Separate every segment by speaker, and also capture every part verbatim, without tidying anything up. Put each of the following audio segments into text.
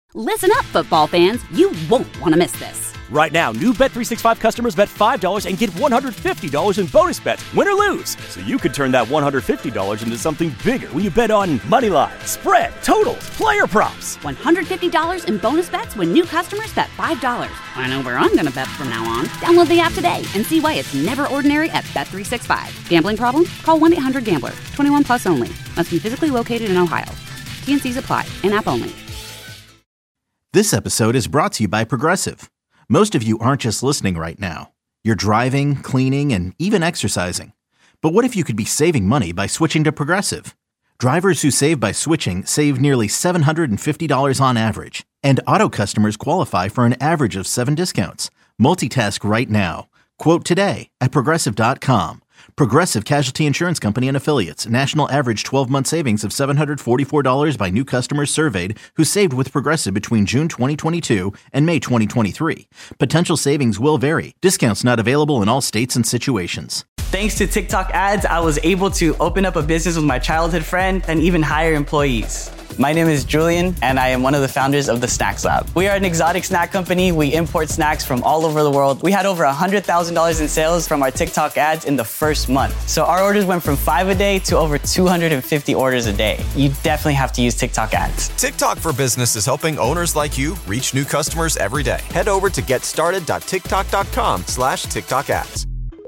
Speaker 1: Listen up, football fans. You won't want to miss this.
Speaker 2: Right now, new Bet three sixty-five customers bet five dollars and get one hundred fifty dollars in bonus bets, win or lose. So you could turn that one hundred fifty dollars into something bigger when you bet on money line, spread, totals, player props.
Speaker 1: one hundred fifty dollars in bonus bets when new customers bet five dollars. I know where I'm going to bet from now on. Download the app today and see why it's never ordinary at Bet three sixty-five. Gambling problem? Call one eight hundred gambler. twenty-one plus only. Must be physically located in Ohio. T N Cs apply. In-app only.
Speaker 3: This episode is brought to you by Progressive. Most of you aren't just listening right now. You're driving, cleaning, and even exercising. But what if you could be saving money by switching to Progressive? Drivers who save by switching save nearly seven hundred fifty dollars on average. And auto customers qualify for an average of seven discounts. Multitask right now. Quote today at Progressive dot com. Progressive Casualty Insurance Company and Affiliates. National average twelve-month savings of seven hundred forty-four dollars by new customers surveyed who saved with Progressive between June twenty twenty-two and May twenty twenty-three. Potential savings will vary. Discounts not available in all states and situations.
Speaker 4: Thanks to TikTok ads, I was able to open up a business with my childhood friend and even hire employees. My name is Julian, and I am one of the founders of the Snacks Lab. We are an exotic snack company. We import snacks from all over the world. We had over one hundred thousand dollars in sales from our TikTok ads in the first month. So our orders went from five a day to over two hundred fifty orders a day. You definitely have to use TikTok ads.
Speaker 5: TikTok for Business is helping owners like you reach new customers every day. Head over to getstarted.tiktok.com slash TikTok ads.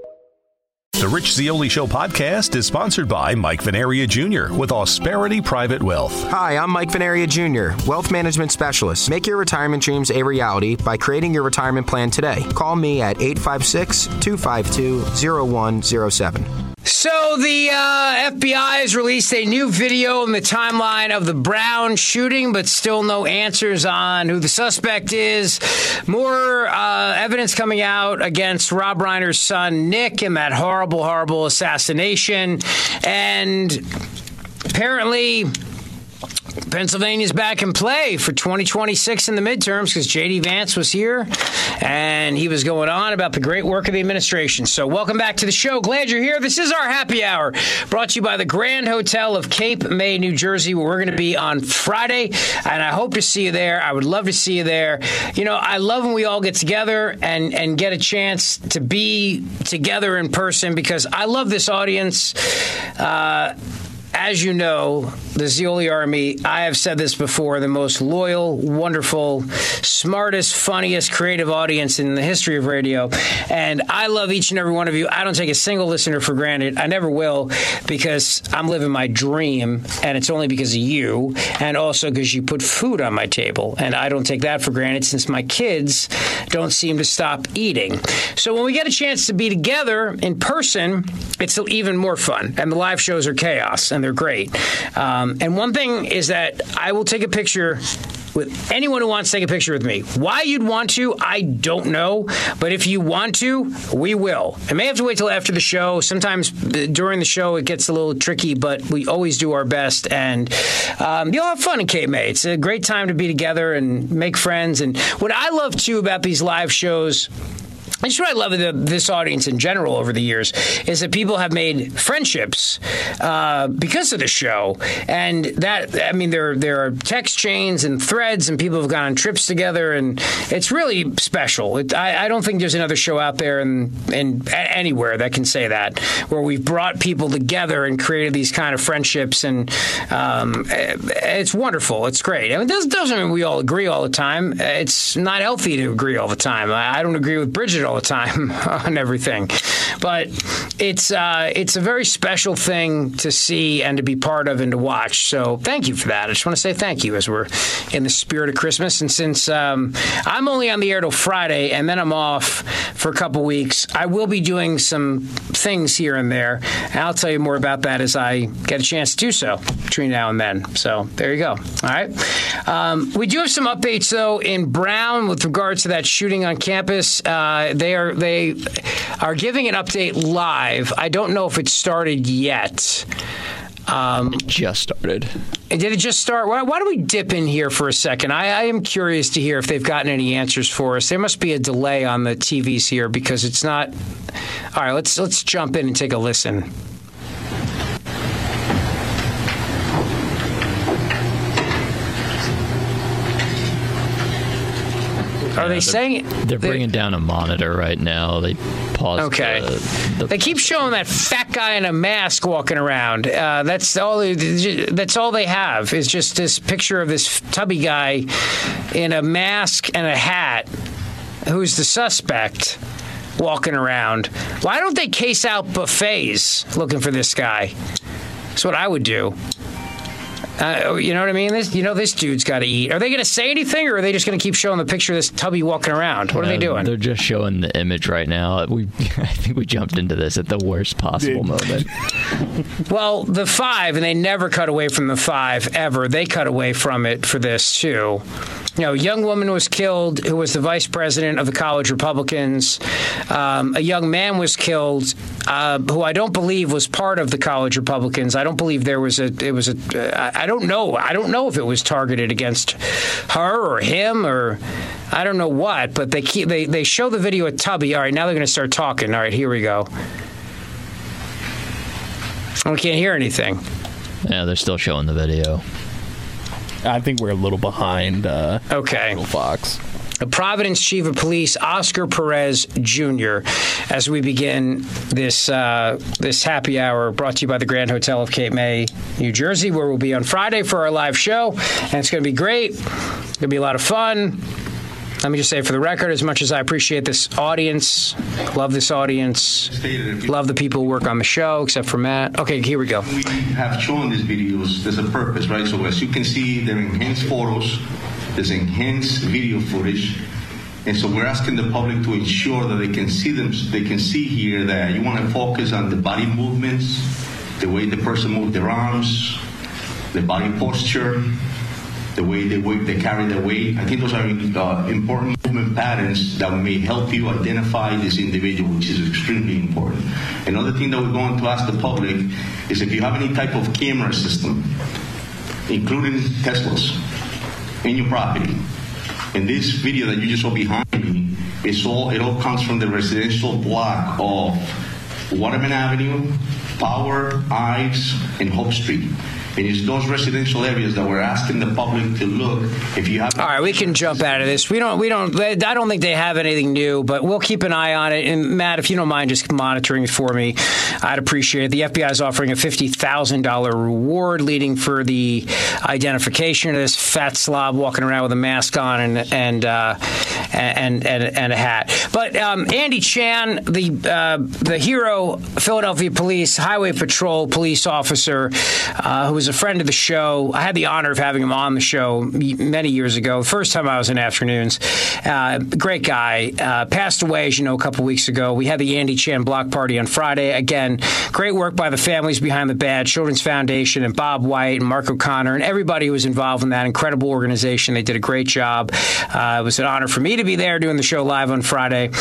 Speaker 6: The Rich Zeoli Show podcast is sponsored by Mike Venaria Junior with Ausperity Private Wealth.
Speaker 7: Hi, I'm Mike Venaria Junior, Wealth Management Specialist. Make your retirement dreams a reality by creating your retirement plan today. Call me at eight five six, two five two, zero one zero seven.
Speaker 8: So the uh, F B I has released a new video in the timeline of the Brown shooting, but still no answers on who the suspect is. More uh, evidence coming out against Rob Reiner's son, Nick, in that horrible, horrible assassination. And apparently Pennsylvania's back in play for twenty twenty-six in the midterms because J D. Vance was here and he was going on about the great work of the administration. So welcome back to the show. Glad you're here. This is our happy hour brought to you by the Grand Hotel of Cape May, New Jersey, where we're going to be on Friday. And I hope to see you there. I would love to see you there. You know, I love when we all get together and, and get a chance to be together in person because I love this audience. Uh, As you know, the Zeoli Army, I have said this before, the most loyal, wonderful, smartest, funniest, creative audience in the history of radio. And I love each and every one of you. I don't take a single listener for granted. I never will because I'm living my dream, and it's only because of you, and also because you put food on my table. And I don't take that for granted since my kids don't seem to stop eating. So when we get a chance to be together in person, it's even more fun. And the live shows are chaos. And they're great. Um, and one thing is that I will take a picture with anyone who wants to take a picture with me. Why you'd want to, I don't know. But if you want to, we will. I may have to wait till after the show. Sometimes during the show it gets a little tricky, but we always do our best. And um, you'll have fun in Cape May. It's a great time to be together and make friends. And what I love, too, about these live shows, that's what I love of this audience in general over the years, is that people have made friendships uh, because of the show. And that, I mean, there, there are text chains and threads, and people have gone on trips together, and it's really special. It, I, I don't think there's another show out there in, in anywhere that can say that, where we've brought people together and created these kind of friendships. And um, it's wonderful. It's great. I mean, this doesn't mean we all agree all the time. It's not healthy to agree all the time. I, I don't agree with Bridget all the time on everything, but it's uh, it's a very special thing to see and to be part of and to watch. So thank you for that. I just want to say thank you as we're in the spirit of Christmas. And since um, I'm only on the air till Friday and then I'm off for a couple weeks, I will be doing some things here and there. And I'll tell you more about that as I get a chance to do so between now and then. So there you go. All right. Um, we do have some updates, though, in Brown with regards to that shooting on campus. Uh, They are they are giving an update live. I don't know if it started yet. Um,
Speaker 9: it just started.
Speaker 8: Did it just start? Why, why don't we dip in here for a second? I, I am curious to hear if they've gotten any answers for us. There must be a delay on the T Vs here because it's not. All right, let's let's jump in and take a listen. Are they saying
Speaker 9: they're bringing down a monitor right now? They paused.
Speaker 8: Okay.
Speaker 9: The, the,
Speaker 8: they keep showing that fat guy in a mask walking around. Uh, that's all. That's all they have is just this picture of this tubby guy in a mask and a hat, who's the suspect, walking around. Why don't they case out buffets looking for this guy? That's what I would do. Uh, you know what I mean? This, you know, this dude's got to eat. Are they going to say anything, or are they just going to keep showing the picture of this tubby walking around? What are uh, they doing?
Speaker 9: They're just showing the image right now. We, I think we jumped into this at the worst possible moment.
Speaker 8: Well, the five, and they never cut away from the five, ever. They cut away from it for this, too. You know, a young woman was killed who was the vice president of the college Republicans. Um, a young man was killed uh, who I don't believe was part of the college Republicans. I don't believe there was a, it was a, uh, I don't know. I don't know if it was targeted against her or him or I don't know what, but they keep, they, they show the video at Tubby. All right, now they're going to start talking. All right, here we go. We can't hear anything.
Speaker 9: Yeah, they're still showing the video.
Speaker 10: I think we're a little behind. Uh,
Speaker 8: okay.
Speaker 10: Fox.
Speaker 8: The Providence Chief of Police, Oscar Perez Junior, as we begin this uh, this happy hour brought to you by the Grand Hotel of Cape May, New Jersey, where we'll be on Friday for our live show. And it's going to be great. It's going to be a lot of fun. Let me just say for the record, as much as I appreciate this audience, love this audience, love the people who work on the show, except for Matt. Okay, here we go.
Speaker 11: We have shown these videos. There's a purpose, right? So as you can see, they're enhanced photos. There's enhanced video footage. And so we're asking the public to ensure that they can see them. They can see here that you want to focus on the body movements, the way the person moved their arms, the body posture, the way they weight, they carry their weight. I think those are uh, important movement patterns that may help you identify this individual, which is extremely important. Another thing that we're going to ask the public is if you have any type of camera system, including Teslas, in your property. And this video that you just saw behind me, it's all, it all comes from the residential block of Waterman Avenue, Power, Ives, and Hope Street. And it's those residential areas that we're asking the public to look. If you have,
Speaker 8: all right, we can jump out of this. We don't, we don't. I don't think they have anything new, but we'll keep an eye on it. And Matt, if you don't mind just monitoring it for me, I'd appreciate it. The F B I is offering a fifty thousand dollar reward leading for the identification of this fat slob walking around with a mask on and and uh, and, and and a hat. But um, Andy Chan, the uh, the hero, Philadelphia Police Highway Patrol police officer, uh, who was a friend of the show. I had the honor of having him on the show many years ago. The first time I was in afternoons. Uh, great guy. Uh, passed away, as you know, a couple weeks ago. We had the Andy Chan block party on Friday. Again, great work by the families behind the Bad Children's Foundation and Bob White and Mark O'Connor and everybody who was involved in that incredible organization. They did a great job. Uh, it was an honor for me to be there doing the show live on Friday.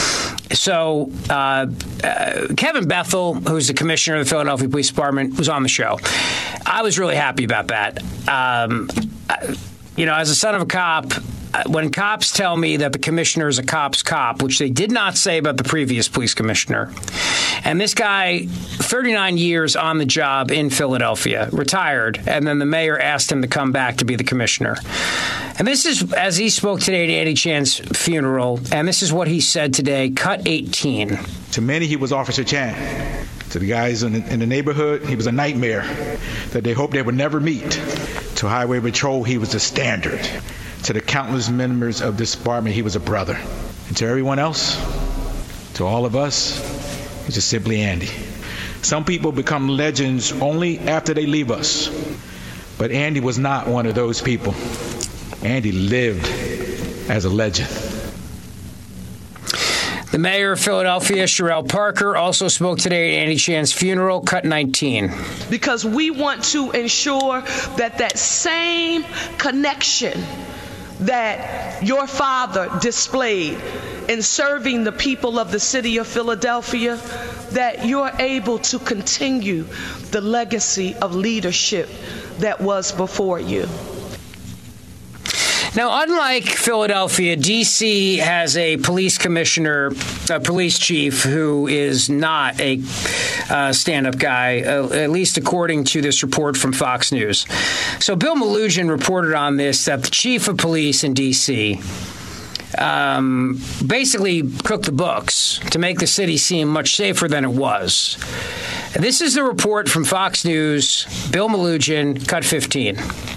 Speaker 8: So uh, uh, Kevin Bethel, who's the commissioner of the Philadelphia Police Department, was on the show. I was really happy about that. Um, you know, as a son of a cop, when cops tell me that the commissioner is a cop's cop, which they did not say about the previous police commissioner, and this guy, thirty-nine years on the job in Philadelphia, retired, and then the mayor asked him to come back to be the commissioner. And this is, as he spoke today at Andy Chan's funeral, and this is what he said today, cut eighteen.
Speaker 12: To many, he was Officer Chan. To the guys in the, in the neighborhood, he was a nightmare that they hoped they would never meet. To Highway Patrol, he was a standard. To the countless members of this department, he was a brother. And to everyone else, to all of us, he's just simply Andy. Some people become legends only after they leave us. But Andy was not one of those people. Andy lived as a legend.
Speaker 8: The mayor of Philadelphia, Sherelle Parker, also spoke today at Andy Chan's funeral, cut nineteen.
Speaker 13: Because we want to ensure that that same connection that your father displayed in serving the people of the city of Philadelphia, that you're able to continue the legacy of leadership that was before you.
Speaker 8: Now, unlike Philadelphia, D C has a police commissioner, a police chief, who is not a uh, stand-up guy, uh, at least according to this report from Fox News. So Bill Melugin reported on this, that the chief of police in D C um, basically cooked the books to make the city seem much safer than it was. This is the report from Fox News. Bill Melugin, cut fifteen.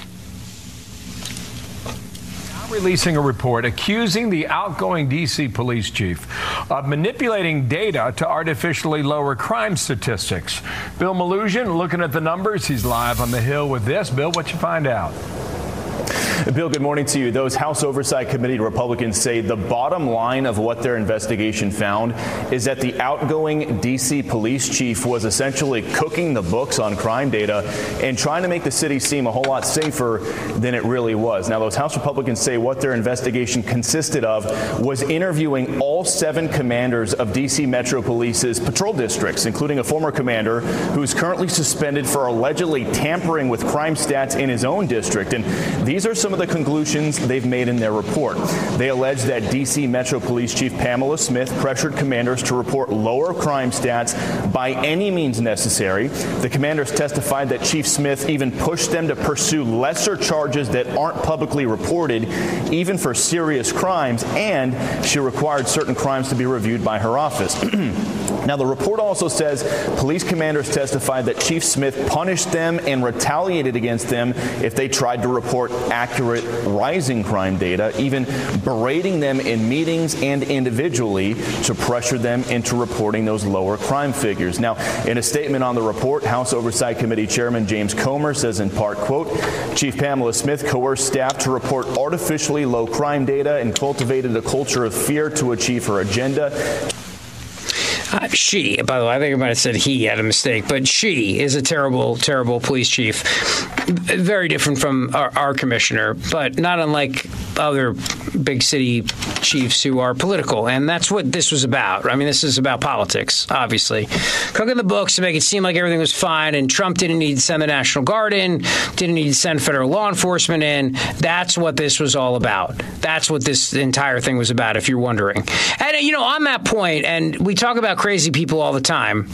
Speaker 14: Releasing a report accusing the outgoing D C police chief of manipulating data to artificially lower crime statistics. Bill Melugin looking at the numbers. He's live on the Hill with this. Bill, what you find out?
Speaker 15: Bill, good morning to you. Those House Oversight Committee Republicans say the bottom line of what their investigation found is that the outgoing D C police chief was essentially cooking the books on crime data and trying to make the city seem a whole lot safer than it really was. Now, those House Republicans say what their investigation consisted of was interviewing all seven commanders of D C Metro Police's patrol districts, including a former commander who is currently suspended for allegedly tampering with crime stats in his own district. And these are some of the conclusions they've made in their report. They allege that D C Metro Police Chief Pamela Smith pressured commanders to report lower crime stats by any means necessary. The commanders testified that Chief Smith even pushed them to pursue lesser charges that aren't publicly reported, even for serious crimes, and she required certain crimes to be reviewed by her office. Now, the report also says police commanders testified that Chief Smith punished them and retaliated against them if they tried to report accurate rising crime data, even berating them in meetings and individually to pressure them into reporting those lower crime figures. Now, in a statement on the report, House Oversight Committee Chairman James Comer says in part, quote, Chief Pamela Smith coerced staff to report artificially low crime data and cultivated a culture of fear to achieve her agenda.
Speaker 8: Uh, she, by the way, I think I might have said he had a mistake, but she is a terrible, terrible police chief. Very different from our, our commissioner, but not unlike other big city chiefs who are political. And that's what this was about. I mean, this is about politics, obviously. Cooking the books to make it seem like everything was fine, and Trump didn't need to send the National Guard in, didn't need to send federal law enforcement in. That's what this was all about. That's what this entire thing was about, if you're wondering. And, you know, on that point, and we talk about crazy people all the time.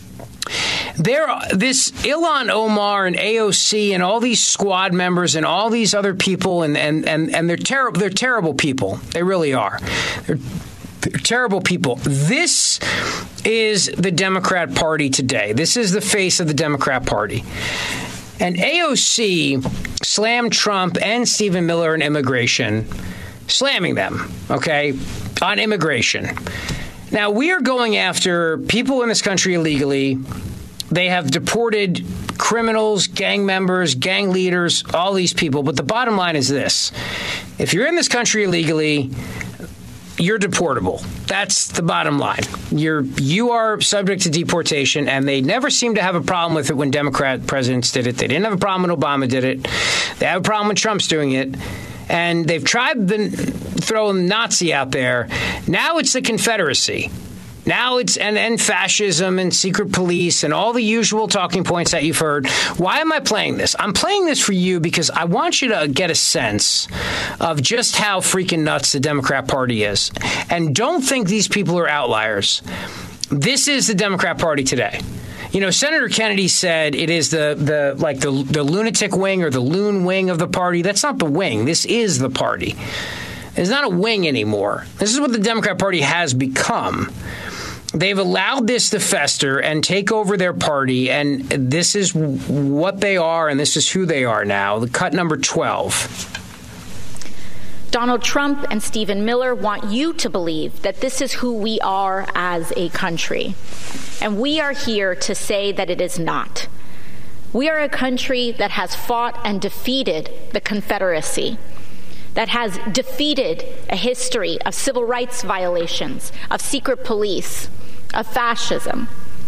Speaker 8: There, this Ilhan Omar and A O C and all these squad members and all these other people, and and and, and they're terrible. They're terrible people. They really are. They're, they're terrible people. This is the Democrat Party today. This is the face of the Democrat Party. And A O C slammed Trump and Stephen Miller on immigration, slamming them, okay, on immigration. Now, we are going after people in this country illegally. They have deported criminals, gang members, gang leaders, all these people. But the bottom line is this. If you're in this country illegally, you're deportable. That's the bottom line. You're you are subject to deportation, and they never seem to have a problem with it when Democrat presidents did it. They didn't have a problem when Obama did it. They have a problem when Trump's doing it. And they've tried to throw Nazi out there. Now it's the Confederacy. Now it's and, and fascism and secret police and all the usual talking points that you've heard. Why am I playing this? I'm playing this for you because I want you to get a sense of just how freaking nuts the Democrat Party is. And don't think these people are outliers. This is the Democrat Party today. You know, Senator Kennedy said it is the, the like the, the lunatic wing or the loon wing of the party. That's not the wing. This is the party. It's not a wing anymore. This is what the Democrat Party has become. They've allowed this to fester and take over their party, and this is what they are, and this is who they are now. The cut number twelve.
Speaker 16: Donald Trump and Stephen Miller want you to believe that this is who we are as a country. And we are here to say that it is not. We are a country that has fought and defeated the Confederacy, that has defeated a history of civil rights violations, of secret police, of fascism.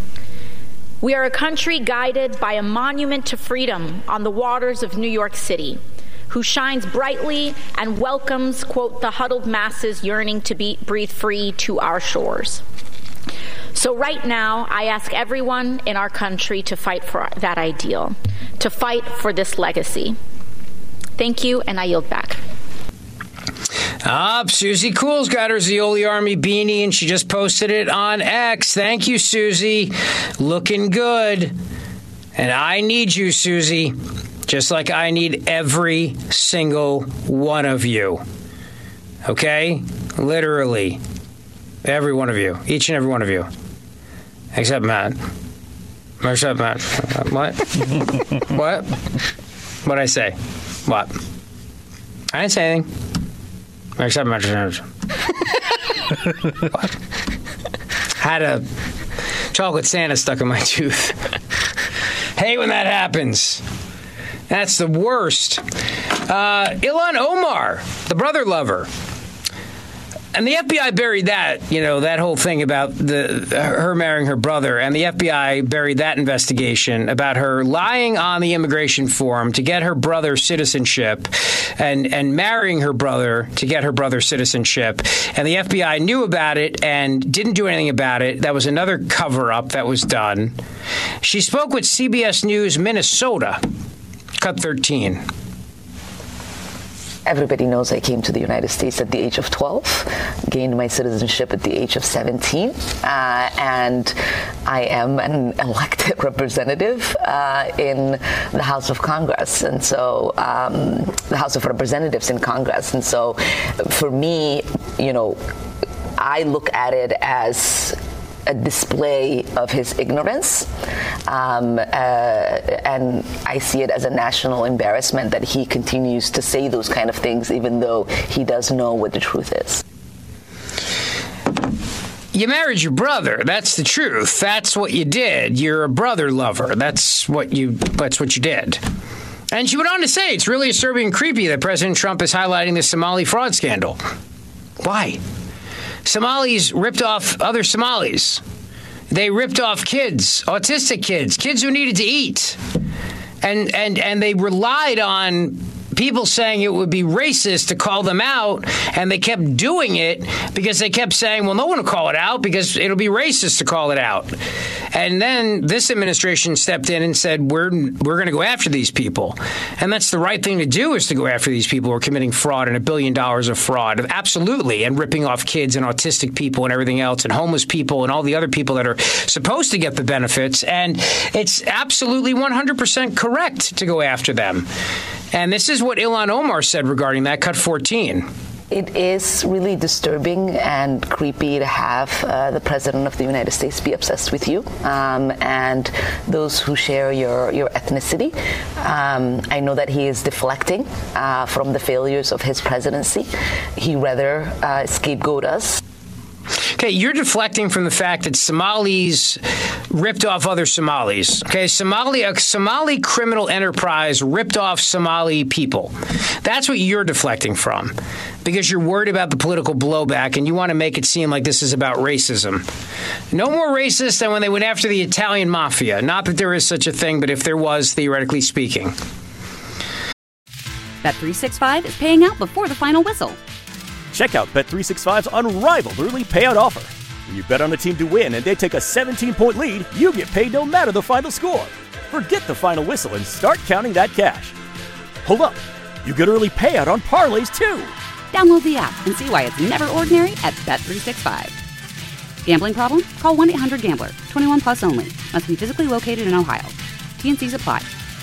Speaker 16: We are a country guided by a monument to freedom on the waters of New York City, who shines brightly and welcomes, quote, the huddled masses yearning to be, breathe free to our shores. So right now, I ask everyone in our country to fight for that ideal, to fight for this legacy. Thank you, and I yield back.
Speaker 8: Up, Susie Cool's got her Zeoli Army beanie, and she just posted it on X. Thank you, Susie. Looking good. And I need you, Susie, just like I need every single one of you. Okay? Literally. Every one of you. Each and every one of you. Except Matt. Except Matt. What? What? What'd I say? What? I didn't say anything. Except Matt. What? Had a chocolate Santa stuck in my tooth. Hate when that happens. That's the worst. Uh, Ilhan Omar, the brother lover. And the F B I buried that, you know, that whole thing about the her marrying her brother. And the F B I buried that investigation about her lying on the immigration form to get her brother citizenship and, and marrying her brother to get her brother citizenship. And the F B I knew about it and didn't do anything about it. That was another cover-up that was done. She spoke with C B S News Minnesota, cut thirteen.
Speaker 17: Everybody knows I came to the United States at the age of twelve, gained my citizenship at the age of seventeen, uh, and I am an elected representative uh, in the House of Congress, and so um, the House of Representatives in Congress. And so for me, you know, I look at it as a display of his ignorance, um, uh, and I see it as a national embarrassment that he continues to say those kind of things, even though he does know what the truth is.
Speaker 8: You married your brother. That's the truth. That's what you did. You're a brother lover. That's what you. That's what you did. And she went on to say, it's really disturbing and creepy that President Trump is highlighting the Somali fraud scandal. Why? Somalis ripped off other Somalis. They ripped off kids, autistic kids, kids who needed to eat. And and and they relied on people saying it would be racist to call them out, and they kept doing it because they kept saying, well, no one will call it out because it'll be racist to call it out. And then this administration stepped in and said, we're we're going to go after these people. And that's the right thing to do, is to go after these people who are committing fraud and a billion dollars of fraud. Absolutely. And ripping off kids and autistic people and everything else and homeless people and all the other people that are supposed to get the benefits. And it's absolutely one hundred percent correct to go after them. And this is what Ilhan Omar said regarding that, cut fourteen.
Speaker 17: It is really disturbing and creepy to have uh, the President of the United States be obsessed with you um, and those who share your, your ethnicity. Um, I know that he is deflecting uh, from the failures of his presidency. He rather uh, scapegoat us.
Speaker 8: Okay, you're deflecting from the fact that Somalis ripped off other Somalis. Okay, Somali, a Somali criminal enterprise ripped off Somali people. That's what you're deflecting from, because you're worried about the political blowback and you want to make it seem like this is about racism. No more racist than when they went after the Italian mafia. Not that there is such a thing, but if there was, theoretically speaking.
Speaker 1: Bet three sixty-five is paying out before the final whistle.
Speaker 2: Check out Bet three sixty-five's unrivaled early payout offer. When you bet on a team to win and they take a seventeen-point lead, you get paid no matter the final score. Forget the final whistle and start counting that cash. Hold up. You get early payout on parlays, too.
Speaker 1: Download the app and see why it's never ordinary at Bet three sixty-five. Gambling problem? Call one eight hundred gambler. twenty-one plus only. Must be physically located in Ohio. T N Cs apply.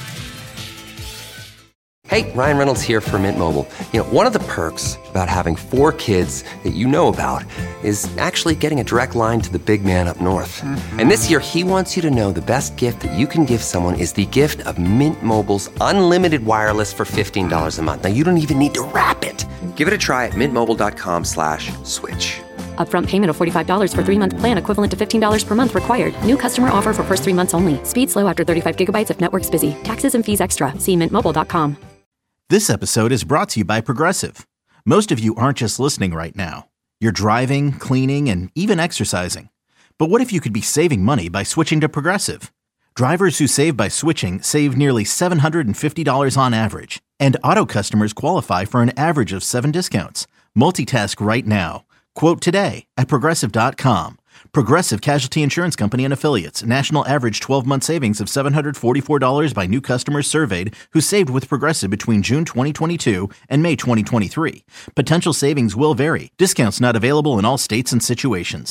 Speaker 18: Hey, Ryan Reynolds here for Mint Mobile. You know, one of the perks about having four kids that you know about is actually getting a direct line to the big man up north. Mm-hmm. And this year, he wants you to know the best gift that you can give someone is the gift of Mint Mobile's unlimited wireless for fifteen dollars a month. Now, you don't even need to wrap it. Give it a try at mintmobile.com slash switch.
Speaker 19: Upfront payment of forty-five dollars for three-month plan equivalent to fifteen dollars per month required. New customer offer for first three months only. Speed slow after thirty-five gigabytes if network's busy. Taxes and fees extra. See mint mobile dot com.
Speaker 3: This episode is brought to you by Progressive. Most of you aren't just listening right now. You're driving, cleaning, and even exercising. But what if you could be saving money by switching to Progressive? Drivers who save by switching save nearly seven hundred fifty dollars on average. And auto customers qualify for an average of seven discounts. Multitask right now. Quote today at Progressive dot com. Progressive Casualty Insurance Company and Affiliates. National average twelve-month savings of seven hundred forty-four dollars by new customers surveyed who saved with Progressive between June twenty twenty-two and May twenty twenty-three. Potential savings will vary. Discounts not available in all states and situations.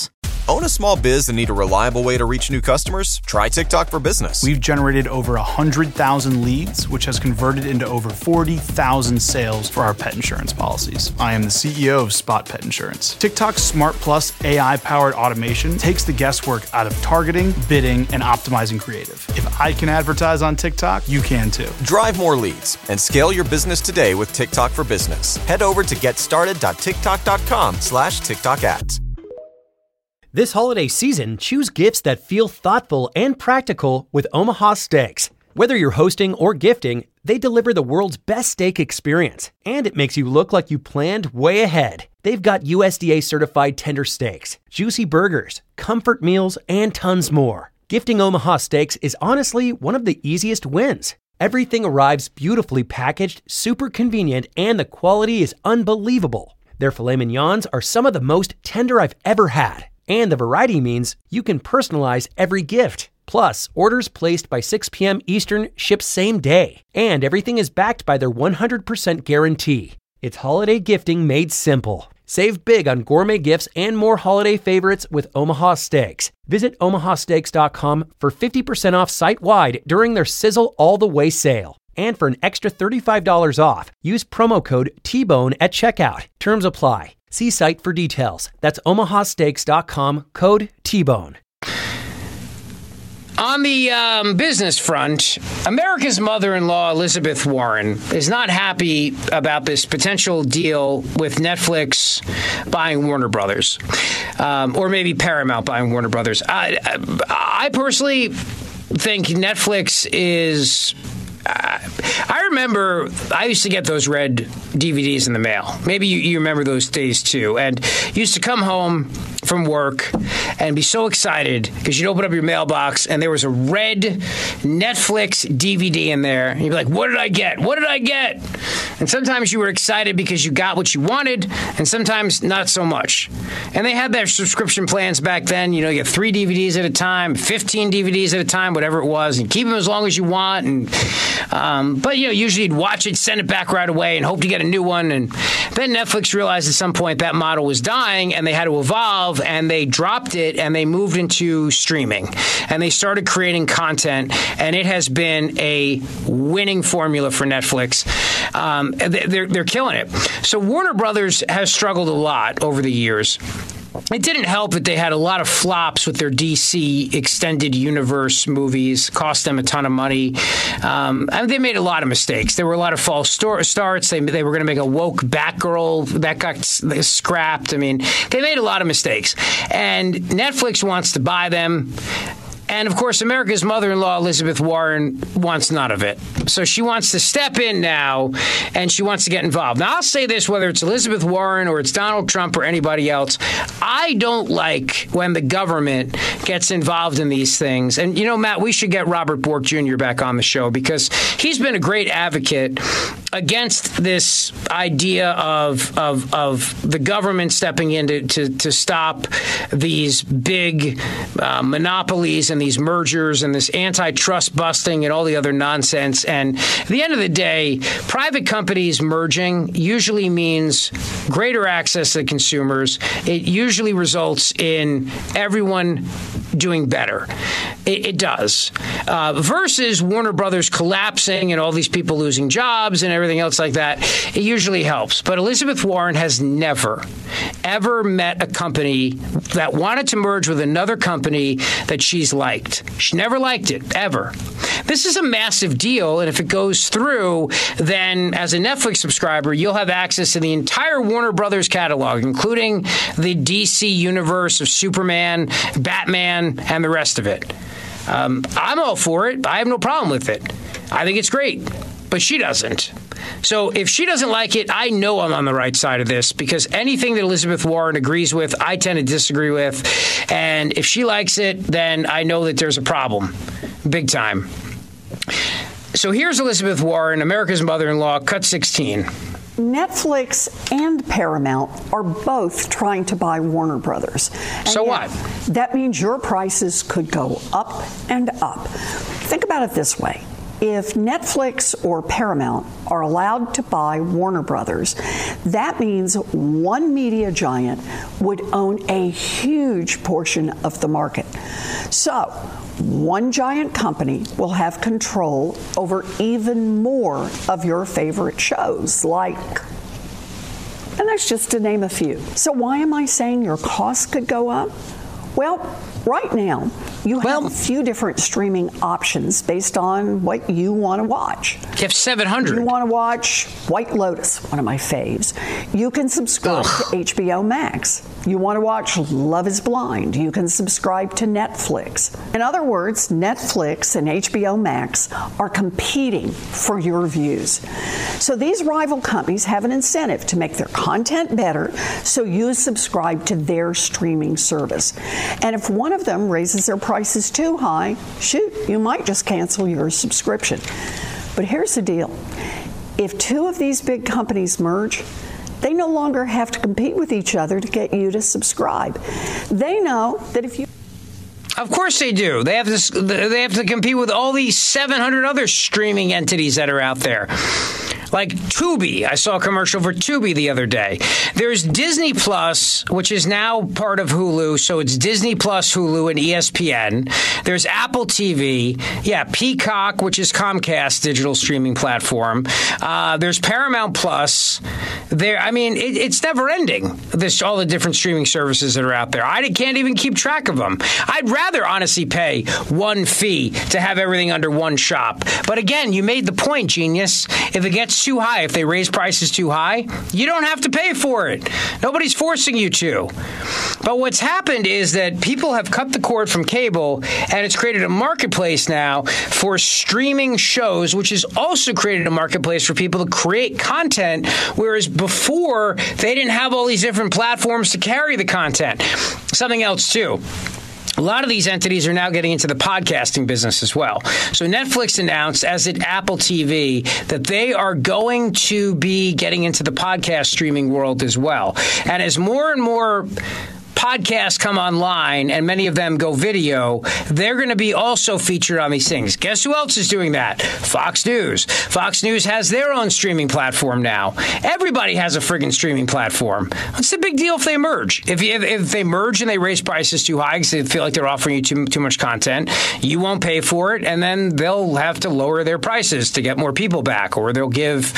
Speaker 5: Own a small biz and need a reliable way to reach new customers? Try TikTok for Business.
Speaker 20: We've generated over one hundred thousand leads, which has converted into over forty thousand sales for our pet insurance policies. I am the C E O of Spot Pet Insurance. TikTok's Smart Plus A I-powered automation takes the guesswork out of targeting, bidding, and optimizing creative. If I can advertise on TikTok, you can too.
Speaker 5: Drive more leads and scale your business today with TikTok for Business. Head over to getstarted.tiktok.com slash TikTok ads.
Speaker 21: This holiday season, choose gifts that feel thoughtful and practical with Omaha Steaks. Whether you're hosting or gifting, they deliver the world's best steak experience, and it makes you look like you planned way ahead. They've got U S D A-certified tender steaks, juicy burgers, comfort meals, and tons more. Gifting Omaha Steaks is honestly one of the easiest wins. Everything arrives beautifully packaged, super convenient, and the quality is unbelievable. Their filet mignons are some of the most tender I've ever had. And the variety means you can personalize every gift. Plus, orders placed by six p.m. Eastern ship same day. And everything is backed by their one hundred percent guarantee. It's holiday gifting made simple. Save big on gourmet gifts and more holiday favorites with Omaha Steaks. Visit omaha steaks dot com for fifty percent off site-wide during their Sizzle All the Way sale. And for an extra thirty-five dollars off, use promo code T Bone at checkout. Terms apply. See site for details. That's omaha steaks dot com, code T Bone.
Speaker 8: On the um, business front, America's mother-in-law, Elizabeth Warren, is not happy about this potential deal with Netflix buying Warner Brothers, um, or maybe Paramount buying Warner Brothers. I, I personally think Netflix is... Uh, I remember I used to get those red D V Ds in the mail. Maybe you, you remember those days too. And you used to come home from work and be so excited because you'd open up your mailbox and there was a red Netflix D V D in there. And you'd be like, what did I get? What did I get? And sometimes you were excited because you got what you wanted, and sometimes not so much. And they had their subscription plans back then. You know, you get three D V Ds at a time, fifteen D V Ds at a time, whatever it was, and keep them as long as you want. And Um, but, you know, usually you'd watch it, send it back right away, and hope to get a new one. And then Netflix realized at some point that model was dying, and they had to evolve, and they dropped it, and they moved into streaming. And they started creating content, and it has been a winning formula for Netflix. Um, they're, they're killing it. So Warner Brothers has struggled a lot over the years. It didn't help that they had a lot of flops with their D C extended universe movies, cost them a ton of money. Um, I mean, they made a lot of mistakes. There were a lot of false stor- starts. They, they were going to make a woke Batgirl that got s- scrapped. I mean, they made a lot of mistakes. And Netflix wants to buy them. And, of course, America's mother-in-law, Elizabeth Warren, wants none of it. So she wants to step in now, and she wants to get involved. Now, I'll say this, whether it's Elizabeth Warren or it's Donald Trump or anybody else, I don't like when the government gets involved in these things. And, you know, Matt, we should get Robert Bork Junior back on the show because he's been a great advocate against this idea of of, of the government stepping in to, to, to stop these big uh, monopolies and these mergers and this antitrust busting and all the other nonsense. And at the end of the day, private companies merging usually means greater access to consumers. It usually results in everyone doing better. It, it does. Uh, versus Warner Brothers collapsing and all these people losing jobs and everything else like that. It usually helps. But Elizabeth Warren has never, ever met a company that wanted to merge with another company that she's liked. She never liked it, ever. This is a massive deal, and if it goes through, then as a Netflix subscriber, you'll have access to the entire Warner Brothers catalog, including the D C universe of Superman, Batman, and the rest of it. Um, I'm all for it. I have no problem with it. I think it's great, but she doesn't. So if she doesn't like it, I know I'm on the right side of this because anything that Elizabeth Warren agrees with, I tend to disagree with. And if she likes it, then I know that there's a problem. Big time. So here's Elizabeth Warren, America's mother-in-law, cut sixteen.
Speaker 22: Netflix and Paramount are both trying to buy Warner Brothers. And
Speaker 8: so what?
Speaker 22: That means your prices could go up and up. Think about it this way. if Netflix or Paramount are allowed to buy Warner Brothers, that means one media giant would own a huge portion of the market. So, one giant company will have control over even more of your favorite shows, like, and that's just to name a few. So why am I saying your costs could go up? Well, right now, you have well, a few different streaming options based on what you want to watch.
Speaker 8: You have seven hundred.
Speaker 22: You want to watch White Lotus, one of my faves. You can subscribe Ugh. to H B O Max. You want to watch Love is Blind. You can subscribe to Netflix. In other words, Netflix and H B O Max are competing for your views. So these rival companies have an incentive to make their content better, so you subscribe to their streaming service. And if one of them raises their prices too high, shoot, you might just cancel your subscription. But here's the deal. If two of these big companies merge, they no longer have to compete with each other to get you to subscribe. They know that if you...
Speaker 8: Of course they do. They have to, they have to compete with all these seven hundred other streaming entities that are out there. Like Tubi. I saw a commercial for Tubi the other day. There's Disney Plus, which is now part of Hulu, so it's Disney Plus, Hulu, and E S P N. There's Apple T V. Yeah, Peacock, which is Comcast's digital streaming platform. Uh, there's Paramount Plus. There, I mean, it, it's never ending. This all the different streaming services that are out there. I can't even keep track of them. I'd rather honestly pay one fee to have everything under one shop. But again, you made the point, genius. If it gets too high, if they raise prices too high, you don't have to pay for it. Nobody's forcing you to. But what's happened is that people have cut the cord from cable, and it's created a marketplace now for streaming shows, which has also created a marketplace for people to create content, whereas before they didn't have all these different platforms to carry the content. Something else, too. A lot of these entities are now getting into the podcasting business as well. So Netflix announced, as did Apple T V, that they are going to be getting into the podcast streaming world as well. And as more and more podcasts come online, and many of them go video, they're going to be also featured on these things. Guess who else is doing that? Fox News. Fox News has their own streaming platform now. Everybody has a friggin' streaming platform. What's the big deal if they merge? If, if, if they merge and they raise prices too high because they feel like they're offering you too, too much content, you won't pay for it, and then they'll have to lower their prices to get more people back, or they'll give,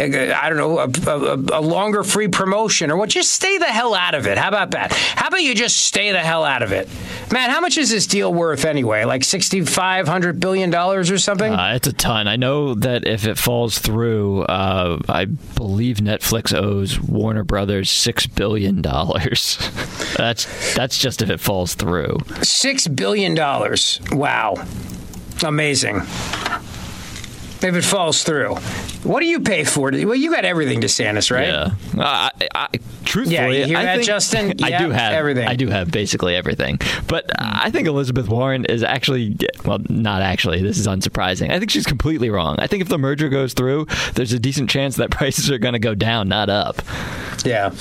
Speaker 8: I don't know, a, a, a longer free promotion, or what. Just stay the hell out of it. How about that? How about you just stay the hell out of it? Man, how much is this deal worth anyway? Like sixty-five hundred billion dollars or something?
Speaker 9: Uh, it's a ton. I know that if it falls through, uh, I believe Netflix owes Warner Brothers six billion dollars. that's that's just if it falls through.
Speaker 8: six billion dollars. Wow. Amazing. If it falls through. What do you pay for it? Well, you got everything, DeSantis, right?
Speaker 9: Yeah. Uh, I, I, truthfully,
Speaker 8: yeah, you hear
Speaker 9: I
Speaker 8: that,
Speaker 9: think,
Speaker 8: Justin?
Speaker 9: I
Speaker 8: yep,
Speaker 9: do have
Speaker 8: everything.
Speaker 9: I do have basically everything. But I think Elizabeth Warren is actually, well, not actually. This is unsurprising. I think she's completely wrong. I think if the merger goes through, there's a decent chance that prices are going to go down, not up.
Speaker 8: Yeah.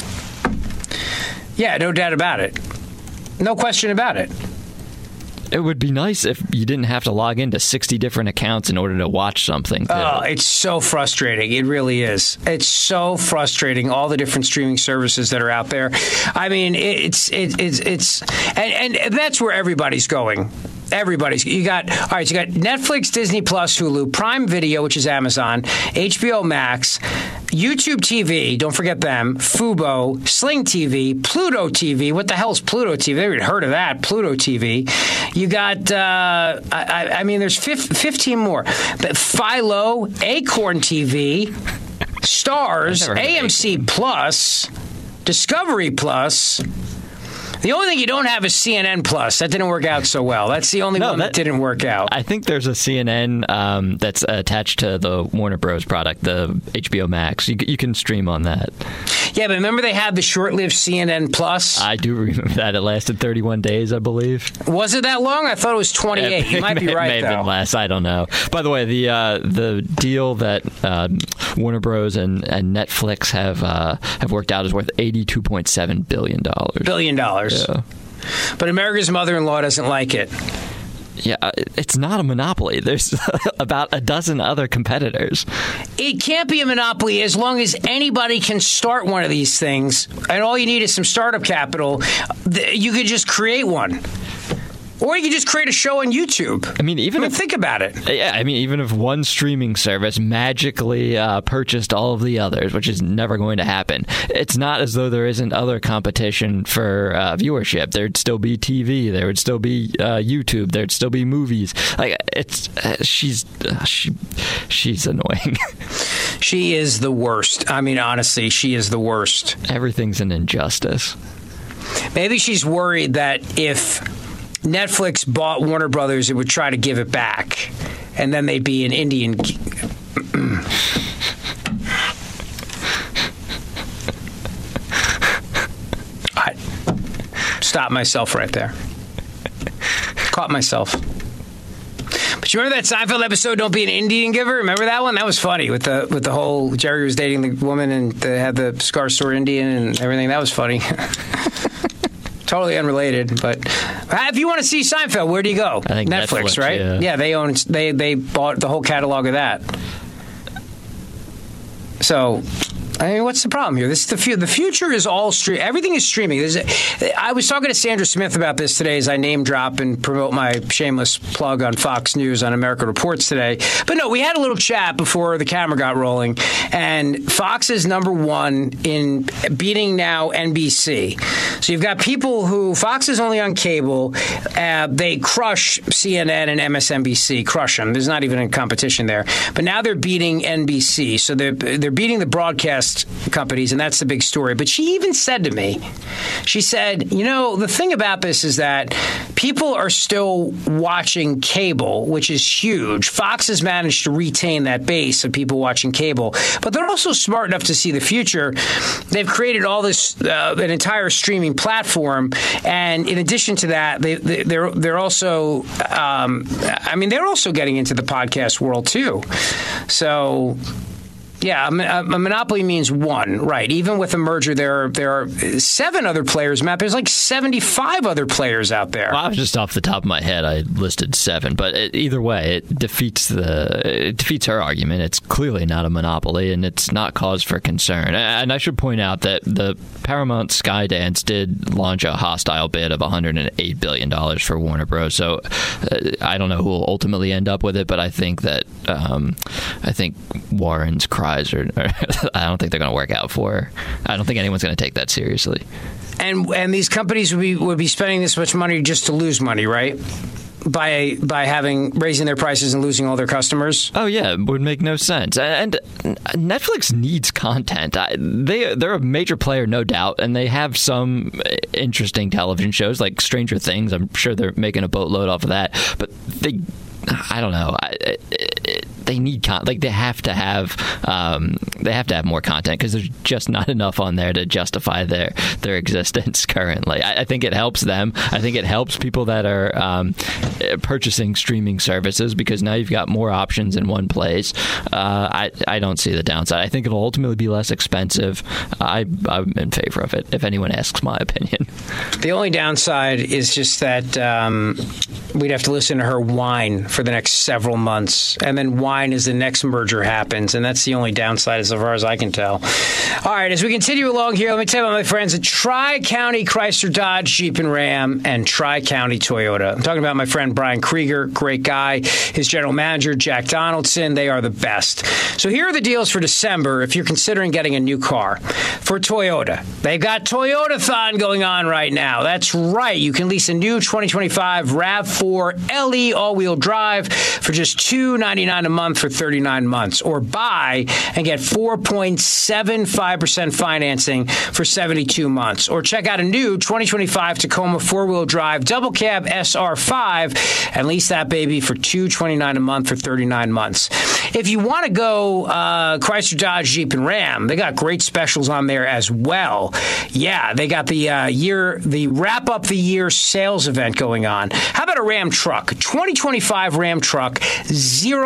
Speaker 8: Yeah, no doubt about it. No question about it.
Speaker 9: It would be nice if you didn't have to log into sixty different accounts in order to watch something. Too.
Speaker 8: Oh, it's so frustrating. It really is. It's so frustrating, all the different streaming services that are out there. I mean, it's it, it's it's and, and that's where everybody's going. Everybody's you got all right. So you got Netflix, Disney Plus, Hulu, Prime Video, which is Amazon, H B O Max, YouTube T V. Don't forget them. Fubo, Sling T V, Pluto T V. What the hell is Pluto T V? I've never heard of that. Pluto T V. You got. Uh, I, I mean, there's fifteen more. But Philo, Acorn T V, Stars, A M C Plus, Discovery Plus. The only thing you don't have is C N N Plus. That didn't work out so well. That's the only no, one that, that didn't work out.
Speaker 9: I think there's a C N N um, that's attached to the Warner Bros. Product, the H B O Max. You, you can stream on that.
Speaker 8: Yeah, but remember they had the short-lived C N N Plus?
Speaker 9: I do remember that. It lasted thirty-one days, I believe.
Speaker 8: Was it that long? I thought it was twenty-eight. You might be right, though. It may have been less.
Speaker 9: I don't know. By the way, the uh, the deal that uh, Warner Bros. and, and Netflix have uh, have worked out is worth eighty-two point seven billion dollars.
Speaker 8: Billion dollars.
Speaker 9: Yeah.
Speaker 8: But America's mother-in-law doesn't like it.
Speaker 9: Yeah, it's not a monopoly. There's about a dozen other competitors.
Speaker 8: It can't be a monopoly as long as anybody can start one of these things, and all you need is some startup capital. You could just create one. Or you could just create a show on YouTube.
Speaker 9: I mean, even
Speaker 8: I mean,
Speaker 9: if
Speaker 8: think about it.
Speaker 9: Yeah, I mean, even if one streaming service magically uh, purchased all of the others, which is never going to happen, it's not as though there isn't other competition for uh, viewership. There'd still be T V. There would still be uh, YouTube. There'd still be movies. Like it's, uh, she's, uh, she, she's annoying.
Speaker 8: She is the worst. I mean, honestly, she is the worst.
Speaker 9: Everything's an injustice.
Speaker 8: Maybe she's worried that if Netflix bought Warner Brothers, it would try to give it back, and then they'd be an Indian. I stopped myself right there. Caught myself. But you remember that Seinfeld episode, "Don't Be an Indian Giver"? Remember that one? That was funny with the with the whole Jerry was dating the woman and they had the Scar Store Indian and everything. That was funny. Totally unrelated, but if you want to see Seinfeld, where do you go?
Speaker 9: I think
Speaker 8: Netflix,
Speaker 9: Netflix,
Speaker 8: right?
Speaker 9: Yeah.
Speaker 8: yeah, they own they they bought the whole catalog of that. So, I mean, what's the problem here? This is the fu- the future is all stream. Everything is streaming. There's a, I was talking to Sandra Smith about this today as I name drop and promote my shameless plug on Fox News on America Reports today. But no, we had a little chat before the camera got rolling, and Fox is number one in beating now N B C. So you've got people who Fox is only on cable. Uh, they crush C N N and M S N B C, crush them. There's not even a competition there. But now they're beating N B C. So they're they're beating the broadcast companies, and that's the big story. But she even said to me, she said, you know, the thing about this is that people are still watching cable, which is huge. Fox has managed to retain that base of people watching cable, but they're also smart enough to see the future. They've created all this, uh, an entire streaming platform, and in addition to that, they, they, they're they're also, um, I mean, they're also getting into the podcast world too. So. Yeah, a, a monopoly means one, right? Even with a merger, there are there are seven other players. Matt, there's like seventy-five other players out there.
Speaker 9: Well, I was just off the top of my head, I listed seven, but it, either way, it defeats the it defeats her argument. It's clearly not a monopoly, and it's not cause for concern. And I should point out that the Paramount Skydance did launch a hostile bid of one hundred eight billion dollars for Warner Bros. So uh, I don't know who will ultimately end up with it, but I think that um, I think Warren's cry. Or, or I don't think they're going to work out for her. I don't think anyone's going to take that seriously.
Speaker 8: And and these companies would be would be spending this much money just to lose money, right? By by having raising their prices and losing all their customers.
Speaker 9: Oh yeah, it would make no sense. And Netflix needs content. They they're a major player, no doubt, and they have some interesting television shows like Stranger Things. I'm sure they're making a boatload off of that. But they, I don't know. I, it, it, they need con- like they have to have um, they have to have more content because there's just not enough on there to justify their their existence currently. I, I think it helps them. I think it helps people that are um, purchasing streaming services because now you've got more options in one place. Uh, I I don't see the downside. I think it'll ultimately be less expensive. I I'm in favor of it. If anyone asks my opinion,
Speaker 8: the only downside is just that um, we'd have to listen to her whine for the next several months, and then whine as the next merger happens, and that's the only downside as far as I can tell. All right, as we continue along here, let me tell you about my friends at Tri-County Chrysler, Dodge, Jeep, and Ram, and Tri-County Toyota. I'm talking about my friend Brian Krieger, great guy, his general manager, Jack Donaldson. They are the best. So here are the deals for December if you're considering getting a new car. For Toyota, they've got Toyotathon going on right now. That's right. You can lease a new twenty twenty-five RAV four L E all-wheel drive for just two hundred ninety-nine dollars a month for thirty-nine months, or buy and get four point seven five percent financing for seventy-two months. Or check out a new twenty twenty-five Tacoma four-wheel drive double cab S R five and lease that baby for two hundred twenty-nine dollars a month for thirty-nine months. If you want to go uh, Chrysler, Dodge, Jeep, and Ram, they got great specials on there as well. Yeah, they got the uh, year, the wrap up the year sales event going on. How about a Ram truck? twenty twenty-five Ram truck, zero percent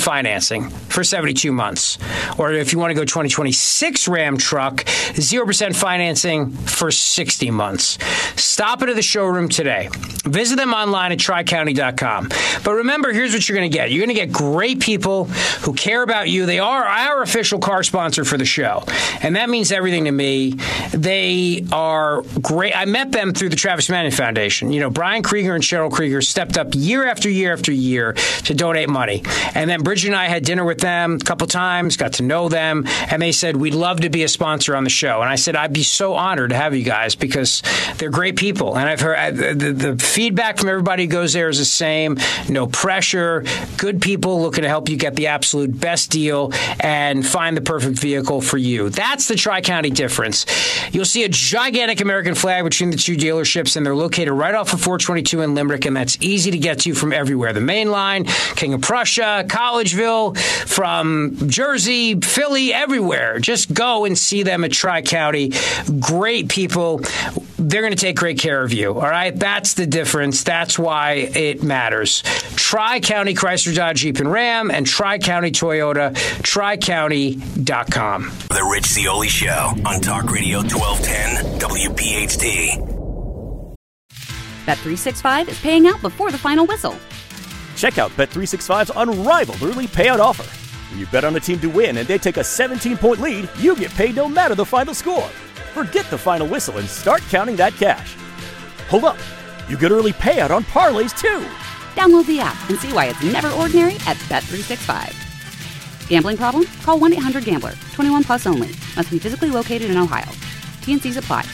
Speaker 8: financing for seventy-two months. Or if you want to go twenty twenty-six Ram truck, zero percent financing for sixty months. Stop into the showroom today. Visit them online at tri county dot com. But remember, here's what you're going to get. You're going to get great people who care about you. They are our official car sponsor for the show, and that means everything to me. They are great. I met them through the Travis Manning Foundation. You know, Brian Krieger and Cheryl Krieger stepped up year after year after year to donate money. And then Bridget and I had dinner with them a couple times, got to know them, and they said, we'd love to be a sponsor on the show. And I said, I'd be so honored to have you guys because they're great people. And I've heard I, the, the feedback from everybody who goes there is the same. No pressure, good people looking to help you get the absolute best deal and find the perfect vehicle for you. That's the Tri-County difference. You'll see a gigantic American flag between the two dealerships, and they're located right off of four twenty-two in Limerick, and that's easy to get to from everywhere. The main line, King of Prussia, Collegeville, from Jersey, Philly, everywhere. Just go and see them at Tri-County. Great people. They're going to take great care of you. All right? That's the difference. That's why it matters. Tri-County Chrysler, Dodge, Jeep, and Ram, and Tri-County Toyota, tri county dot com.
Speaker 4: The Rich Zeoli Show on Talk Radio twelve ten W P H T.
Speaker 1: Bet three sixty-five is paying out before the final whistle.
Speaker 2: Check out Bet three sixty-five's unrivaled early payout offer. When you bet on a team to win and they take a seventeen-point lead, you get paid no matter the final score. Forget the final whistle and start counting that cash. Hold up. You get early payout on parlays, too.
Speaker 1: Download the app and see why it's never ordinary at Bet three sixty-five. Gambling problem? Call one eight hundred gambler. twenty-one plus only. Must be physically located in Ohio. T N Cs apply.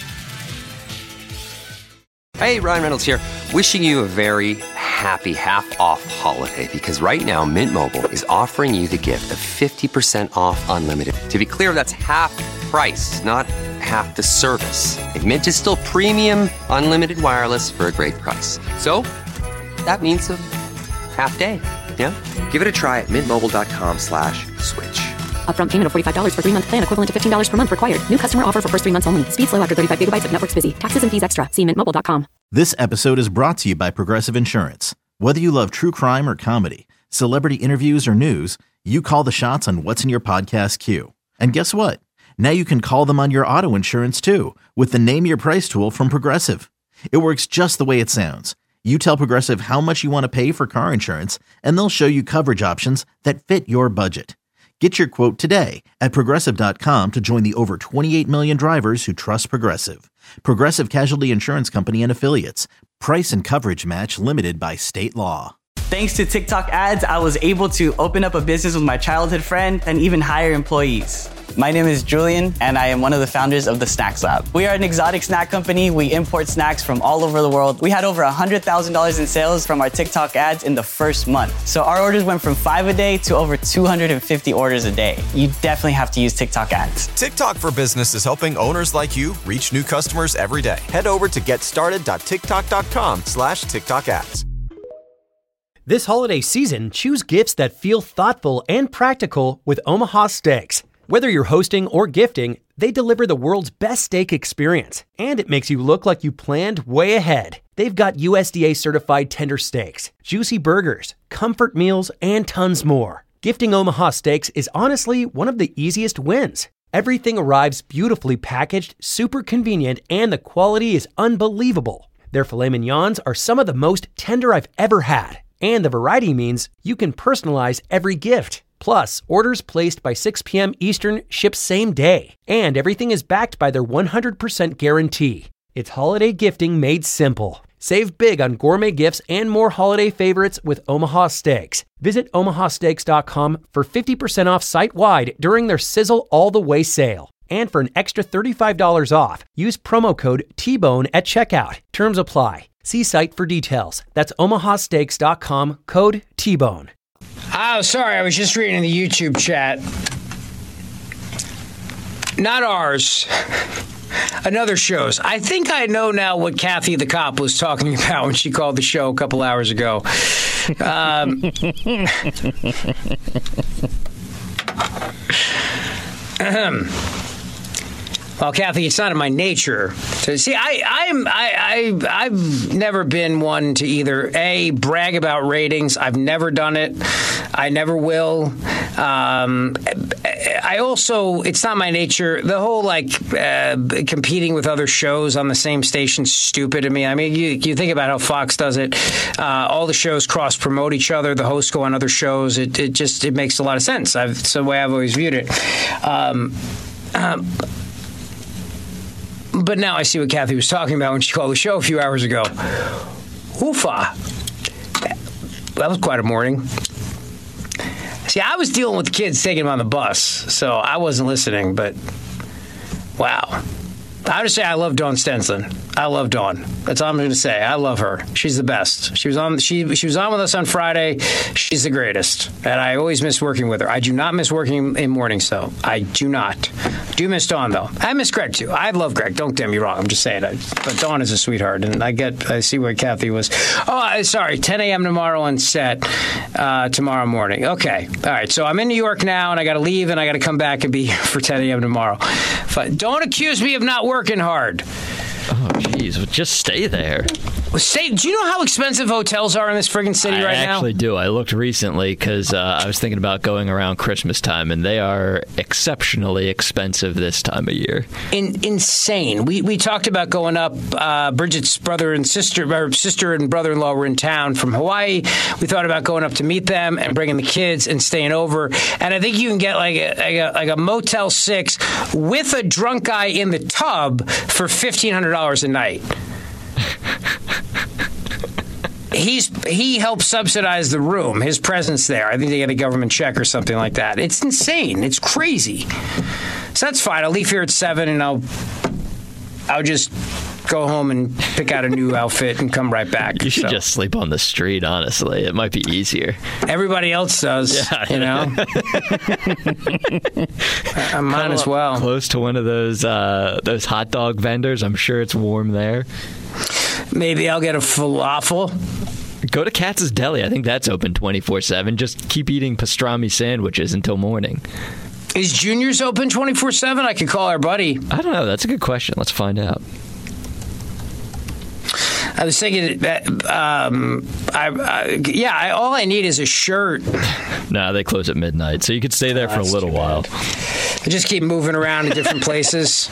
Speaker 18: Hey, Ryan Reynolds here. Wishing you a very happy half-off holiday because right now Mint Mobile is offering you the gift of fifty percent off unlimited. To be clear, that's half price, not half the service. And Mint is still premium unlimited wireless for a great price. So that means a half day. Yeah? Give it a try at mintmobile.com slash switch.
Speaker 19: Upfront payment of forty-five dollars for three-month plan equivalent to fifteen dollars per month required. New customer offer for first three months only. Speed slow after thirty-five gigabytes if network's busy. Taxes and fees extra. See mint mobile dot com.
Speaker 3: This episode is brought to you by Progressive Insurance. Whether you love true crime or comedy, celebrity interviews or news, you call the shots on what's in your podcast queue. And guess what? Now you can call them on your auto insurance too with the Name Your Price tool from Progressive. It works just the way it sounds. You tell Progressive how much you want to pay for car insurance, and they'll show you coverage options that fit your budget. Get your quote today at Progressive dot com to join the over twenty-eight million drivers who trust Progressive. Progressive Casualty Insurance Company and Affiliates. Price and coverage match limited by state law.
Speaker 6: Thanks to TikTok ads, I was able to open up a business with my childhood friend and even hire employees. My name is Julian, and I am one of the founders of the Snacks Lab. We are an exotic snack company. We import snacks from all over the world. We had over one hundred thousand dollars in sales from our TikTok ads in the first month. So our orders went from five a day to over two hundred fifty orders a day. You definitely have to use TikTok ads.
Speaker 5: TikTok for Business is helping owners like you reach new customers every day. Head over to getstarted.tiktok.com slash TikTok ads.
Speaker 21: This holiday season, choose gifts that feel thoughtful and practical with Omaha Steaks. Whether you're hosting or gifting, they deliver the world's best steak experience, and it makes you look like you planned way ahead. They've got U S D A-certified tender steaks, juicy burgers, comfort meals, and tons more. Gifting Omaha Steaks is honestly one of the easiest wins. Everything arrives beautifully packaged, super convenient, and the quality is unbelievable. Their filet mignons are some of the most tender I've ever had, and the variety means you can personalize every gift. Plus, orders placed by six p.m. Eastern ship same day, and everything is backed by their one hundred percent guarantee. It's holiday gifting made simple. Save big on gourmet gifts and more holiday favorites with Omaha Steaks. Visit omaha steaks dot com for fifty percent off site-wide during their Sizzle All the Way sale. And for an extra thirty-five dollars off, use promo code T-Bone at checkout. Terms apply. See site for details. That's omaha steaks dot com, code T-Bone.
Speaker 8: Oh, sorry, I was just reading the YouTube chat. Not ours. Another show's. I think I know now what Kathy the cop was talking about when she called the show a couple hours ago. Um, Well, Kathy, it's not in my nature to see. I, I'm, I, I, I've never been one to either a brag about ratings. I've never done it. I never will. Um, I also, it's not my nature. The whole like uh, competing with other shows on the same station is stupid to me. I mean, you, you think about how Fox does it. Uh, all the shows cross promote each other. The hosts go on other shows. It, it just it makes a lot of sense. I've, it's the way I've always viewed it. Um, um, But now I see what Kathy was talking about when she called the show a few hours ago. Oofa. That was quite a morning. See, I was dealing with the kids taking them on the bus, so I wasn't listening, but wow. I would say I love Dawn Stensland. I love Dawn. That's all I'm going to say. I love her. She's the best. She was on. She she was on with us on Friday. She's the greatest, and I always miss working with her. I do not miss working in mornings, though. I do not. Do miss Dawn, though. I miss Greg too. I love Greg. Don't get me wrong. I'm just saying. I, but Dawn is a sweetheart, and I get. I see where Kathy was. Oh, sorry. ten a.m. tomorrow on set. Uh, tomorrow morning. Okay. All right. So I'm in New York now, and I got to leave, and I got to come back and be here for ten a.m. tomorrow. But don't accuse me of not working hard.
Speaker 9: Oh, jeez. Just stay there.
Speaker 8: Say, do you know how expensive hotels are in this friggin' city
Speaker 9: I
Speaker 8: right now?
Speaker 9: I actually do. I looked recently because uh, I was thinking about going around Christmas time, and they are exceptionally expensive this time of year. In,
Speaker 8: insane. We we talked about going up. Uh, Bridget's brother and sister, or sister and brother-in-law were in town from Hawaii. We thought about going up to meet them and bringing the kids and staying over. And I think you can get like a, like a, like a Motel six with a drunk guy in the tub for fifteen hundred dollars a night. He's he helps subsidize the room, his presence there. I think they get a government check or something like that. It's insane. It's crazy. So that's fine. I'll leave here at seven, and I'll I'll just go home and pick out a new outfit and come right back.
Speaker 9: You should
Speaker 8: so.
Speaker 9: just sleep on the street, honestly. It might be easier.
Speaker 8: Everybody else does, yeah. You know? I might as well.
Speaker 9: Close to one of those uh, those hot dog vendors. I'm sure it's warm there.
Speaker 8: Maybe I'll get a falafel.
Speaker 9: Go to Katz's Deli. I think that's open twenty-four seven. Just keep eating pastrami sandwiches until morning.
Speaker 8: Is Junior's open twenty-four seven? I could call our buddy.
Speaker 9: I don't know. That's a good question. Let's find out.
Speaker 8: I was thinking that, um, I, I, yeah, I, all I need is a shirt.
Speaker 9: No, they close at midnight, so you could stay there oh, for a little while.
Speaker 8: I just keep moving around to different places.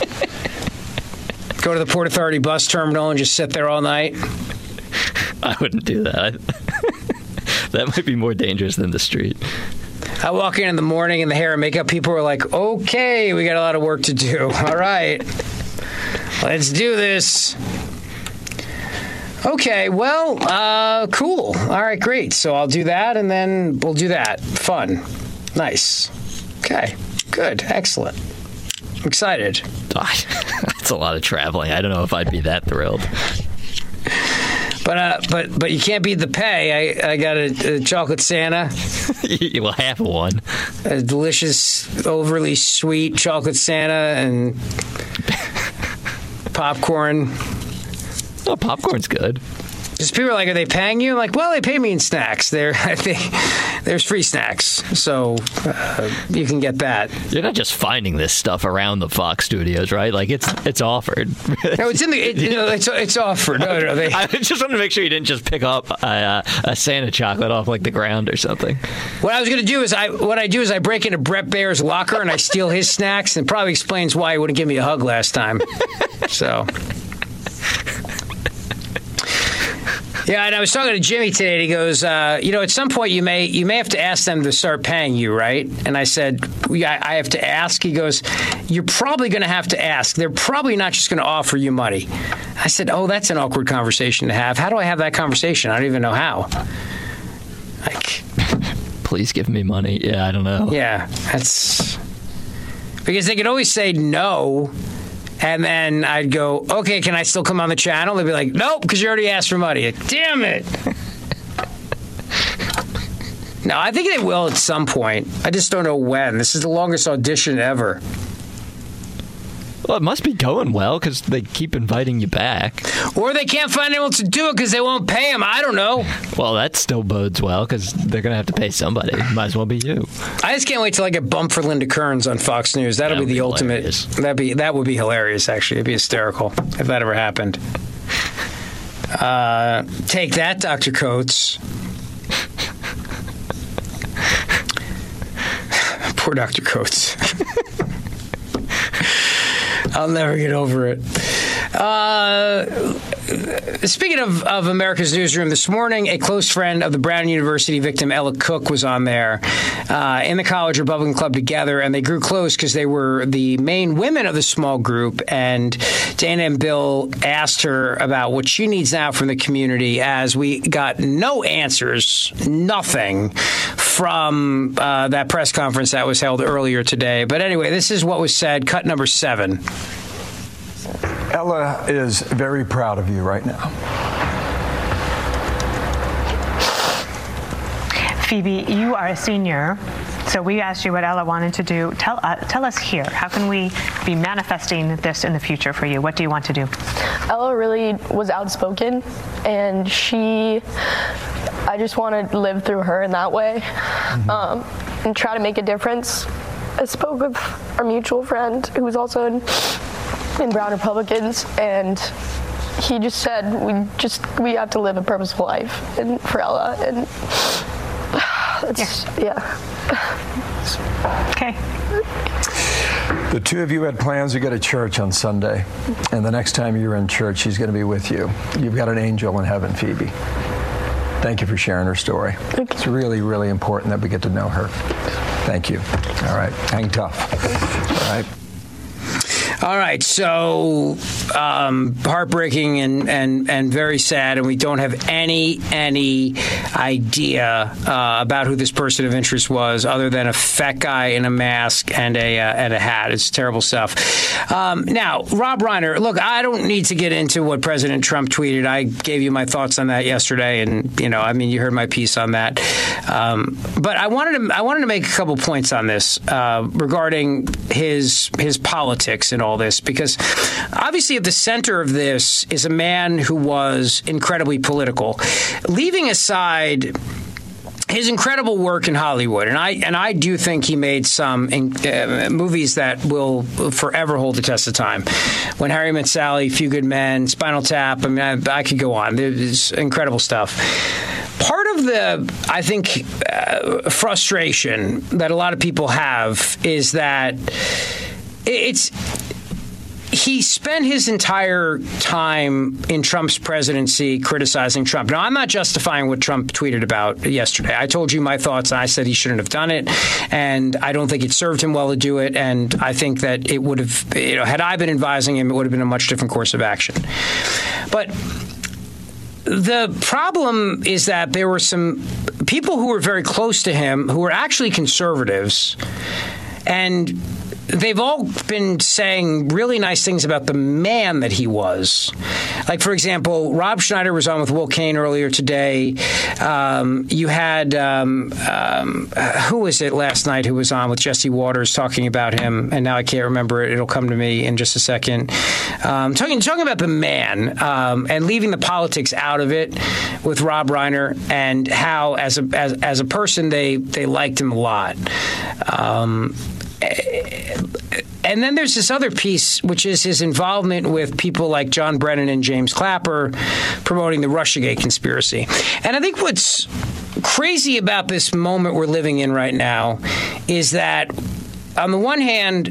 Speaker 8: Go to the Port Authority bus terminal and just sit there all night.
Speaker 9: I wouldn't do that. That might be more dangerous than the street.
Speaker 8: I walk in in the morning and the hair and makeup people are like, okay, we got a lot of work to do. All right, let's do this. Okay, well, uh, cool. All right, great. So I'll do that, and then we'll do that. Fun. Nice. Okay, good. Excellent. I'm excited.
Speaker 9: That's a lot of traveling. I don't know if I'd be that thrilled.
Speaker 8: But uh, but but you can't beat the pay. I, I got a, a chocolate Santa.
Speaker 9: Well, half of one.
Speaker 8: A delicious, overly sweet chocolate Santa and popcorn.
Speaker 9: Oh, popcorn's good.
Speaker 8: Just people are like, are they paying you? I'm like, well, they pay me in snacks. There, they, there's free snacks, so uh, you can get that.
Speaker 9: You're not just finding this stuff around the Fox studios, right? Like it's it's offered.
Speaker 8: No, it's in the. It, you know, it's it's offered. No, no, they,
Speaker 9: I just wanted to make sure you didn't just pick up a, a Santa chocolate off like the ground or something.
Speaker 8: What I was going to do is I what I do is I break into Brett Baer's locker and I steal his snacks, and probably explains why he wouldn't give me a hug last time. So. Yeah, and I was talking to Jimmy today, and he goes, uh, you know, at some point you may you may have to ask them to start paying you, right? And I said, yeah, I have to ask. He goes, you're probably going to have to ask. They're probably not just going to offer you money. I said, oh, that's an awkward conversation to have. How do I have that conversation? I don't even know how. Like,
Speaker 9: please give me money. Yeah, I don't know.
Speaker 8: Yeah, that's because they could always say no. And then I'd go, okay, can I still come on the channel? They'd be like, nope, because you already asked for money. Like, damn it. No, I think they will at some point. I just don't know when. This is the longest audition ever.
Speaker 9: Well, it must be going well because they keep inviting you back.
Speaker 8: Or they can't find anyone to do it because they won't pay them. I don't know.
Speaker 9: Well, that still bodes well because they're going to have to pay somebody. Might as well be you.
Speaker 8: I just can't wait till I get bumped for Linda Kearns on Fox News. That'll
Speaker 9: That'd
Speaker 8: be the
Speaker 9: be
Speaker 8: ultimate.
Speaker 9: hilarious.
Speaker 8: That'd be that would be hilarious. Actually, it'd be hysterical if that ever happened. Uh, take that, Doctor Coates. Poor Doctor Coates. I'll never get over it. Uh, speaking of, of America's Newsroom, this morning, a close friend of the Brown University victim, Ella Cook, was on there uh, in the College Republican Club together, and they grew close because they were the main women of the small group. And Dana and Bill asked her about what she needs now from the community, as we got no answers, nothing from uh, that press conference that was held earlier today. But anyway, this is what was said, cut number seven.
Speaker 7: Ella is very proud of you right now.
Speaker 10: Phoebe, you are a senior, so we asked you what Ella wanted to do. Tell, uh, tell us here, how can we be manifesting this in the future for you? What do you want to do?
Speaker 23: Ella really was outspoken, and she, I just want to live through her in that way, mm-hmm. um, and try to make a difference. I spoke with our mutual friend who's also in in Brown Republicans, and he just said we just we have to live a purposeful life and for Ella, and it's yeah,
Speaker 10: yeah. Okay.
Speaker 7: The two of you had plans to go to church on Sunday, and the next time you're in church, she's going to be with you. You've got an angel in heaven, Phoebe. Thank you for sharing her story. It's really, really important that we get to know her. Thank you. All right, hang tough. All right.
Speaker 8: All right, so um, heartbreaking and, and, and very sad, and we don't have any any idea uh, about who this person of interest was, other than a fat guy in a mask and a uh, and a hat. It's terrible stuff. Um, now, Rob Reiner, look, I don't need to get into what President Trump tweeted. I gave you my thoughts on that yesterday, and you know, I mean, you heard my piece on that. Um, but I wanted to I wanted to make a couple points on this uh, regarding his his politics and all. All this, because obviously at the center of this is a man who was incredibly political, leaving aside his incredible work in Hollywood, and I and I do think he made some in, uh, movies that will forever hold the test of time. When Harry Met Sally, Few Good Men, Spinal Tap. I mean, I, I could go on. There's incredible stuff. Part of the, I think, uh, frustration that a lot of people have is that it's. He spent his entire time in Trump's presidency criticizing Trump. Now, I'm not justifying what Trump tweeted about yesterday. I told you my thoughts, and I said he shouldn't have done it, and I don't think it served him well to do it, and I think that it would have, you know, had I been advising him, it would have been a much different course of action. But the problem is that there were some people who were very close to him who were actually conservatives, and they've all been saying really nice things about the man that he was. Like, for example, Rob Schneider was on with Will Cain earlier today. Um, you had, um, um, who was it last night who was on with Jesse Waters talking about him? And now I can't remember it. It'll come to me in just a second. Um, talking, talking about the man um, and leaving the politics out of it with Rob Reiner, and how, as a, as, as a person, they, they liked him a lot. Um And then there's this other piece, which is his involvement with people like John Brennan and James Clapper promoting the Russiagate conspiracy. And I think what's crazy about this moment we're living in right now is that, on the one hand,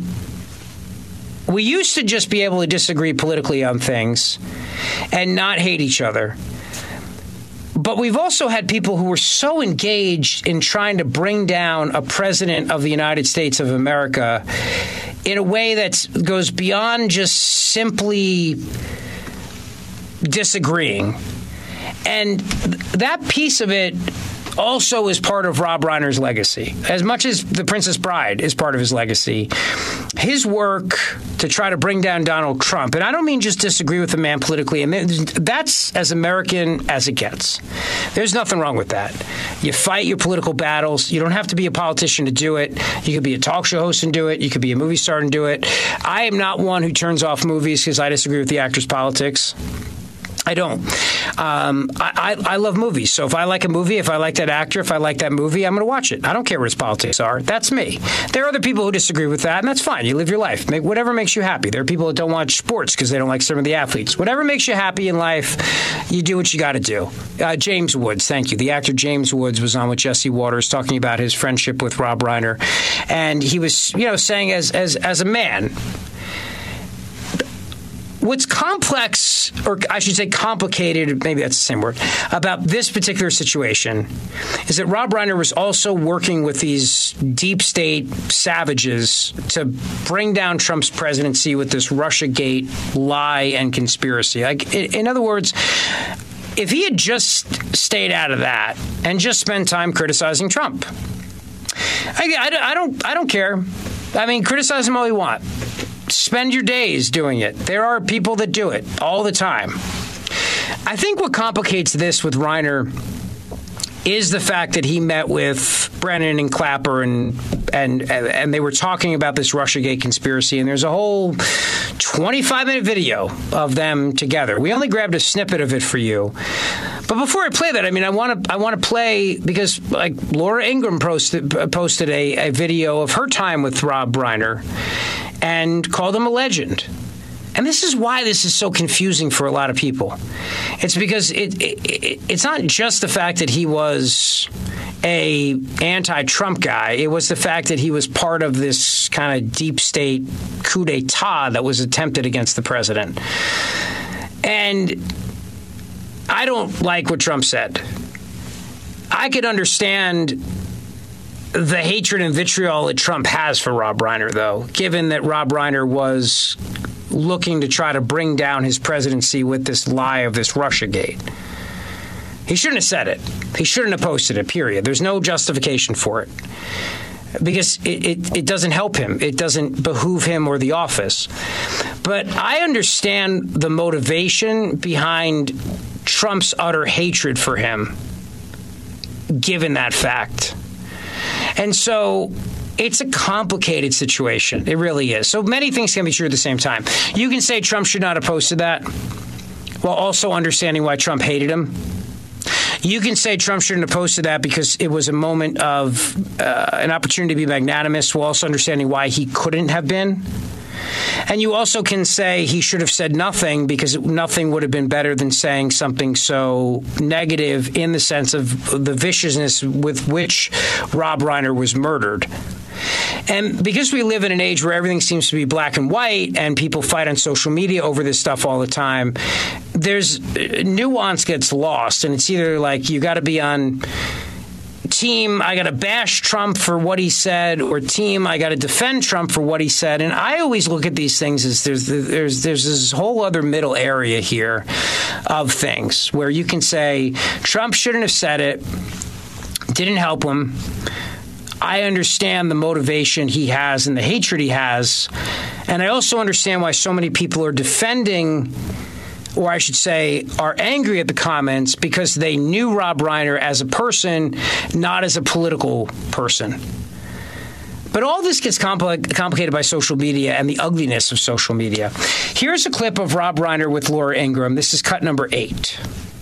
Speaker 8: we used to just be able to disagree politically on things and not hate each other. But we've also had people who were so engaged in trying to bring down a president of the United States of America in a way that goes beyond just simply disagreeing. And th- that piece of it also is part of Rob Reiner's legacy. As much as The Princess Bride is part of his legacy, his work to try to bring down Donald Trump, and I don't mean just disagree with the man politically, and that's as American as it gets. There's nothing wrong with that. You fight your political battles. You don't have to be a politician to do it. You could be a talk show host and do it. You could be a movie star and do it. I am not one who turns off movies because I disagree with the actor's politics. I don't. Um, I, I, I love movies. So if I like a movie, if I like that actor, if I like that movie, I'm going to watch it. I don't care what his politics are. That's me. There are other people who disagree with that, and that's fine. You live your life. Make whatever makes you happy. There are people that don't watch sports because they don't like some of the athletes. Whatever makes you happy in life, you do what you got to do. Uh, James Woods, thank you. The actor James Woods was on with Jesse Waters talking about his friendship with Rob Reiner, and he was, you know, saying as as as a man, what's complex, or I should say complicated, maybe that's the same word, about this particular situation is that Rob Reiner was also working with these deep state savages to bring down Trump's presidency with this Russiagate lie and conspiracy. Like, in other words, if he had just stayed out of that and just spent time criticizing Trump, I, I, I don't, I don't care. I mean, criticize him all you want. Spend your days doing it. There are people that do it all the time. I think what complicates this with Reiner is the fact that he met with Brennan and Clapper and and and they were talking about this Russiagate conspiracy, and there's a whole twenty-five minute video of them together. We only grabbed a snippet of it for you. But before I play that, I mean, I want to I want to play because like Laura Ingraham posted posted a, a video of her time with Rob Reiner and called him a legend. And this is why this is so confusing for a lot of people. It's because it, it it's not just the fact that he was a anti-Trump guy. It was the fact that he was part of this kind of deep state coup d'etat that was attempted against the president. And I don't like what Trump said. I could understand the hatred and vitriol that Trump has for Rob Reiner, though, given that Rob Reiner was looking to try to bring down his presidency with this lie of this Russiagate. He shouldn't have said it. He shouldn't have posted it, period. There's no justification for it because it, it, it doesn't help him. It doesn't behoove him or the office. But I understand the motivation behind Trump's utter hatred for him, given that fact. And so it's a complicated situation. It really is. So many things can be true at the same time. You can say Trump should not have posted that while also understanding why Trump hated him. You can say Trump shouldn't have posted that because it was a moment of uh, an opportunity to be magnanimous while also understanding why he couldn't have been. And you also can say he should have said nothing because nothing would have been better than saying something so negative in the sense of the viciousness with which Rob Reiner was murdered. And because we live in an age where everything seems to be black and white and people fight on social media over this stuff all the time, there's nuance gets lost. And it's either like you got to be on team, I got to bash Trump for what he said, or team, I got to defend Trump for what he said. And I always look at these things as there's there's there's this whole other middle area here of things where you can say Trump shouldn't have said it, didn't help him. I understand the motivation he has and the hatred he has. And I also understand why so many people are defending, or I should say, are angry at the comments because they knew Rob Reiner as a person, not as a political person. But all this gets compl- complicated by social media and the ugliness of social media. Here's a clip of Rob Reiner with Laura Ingraham. This is cut number eight.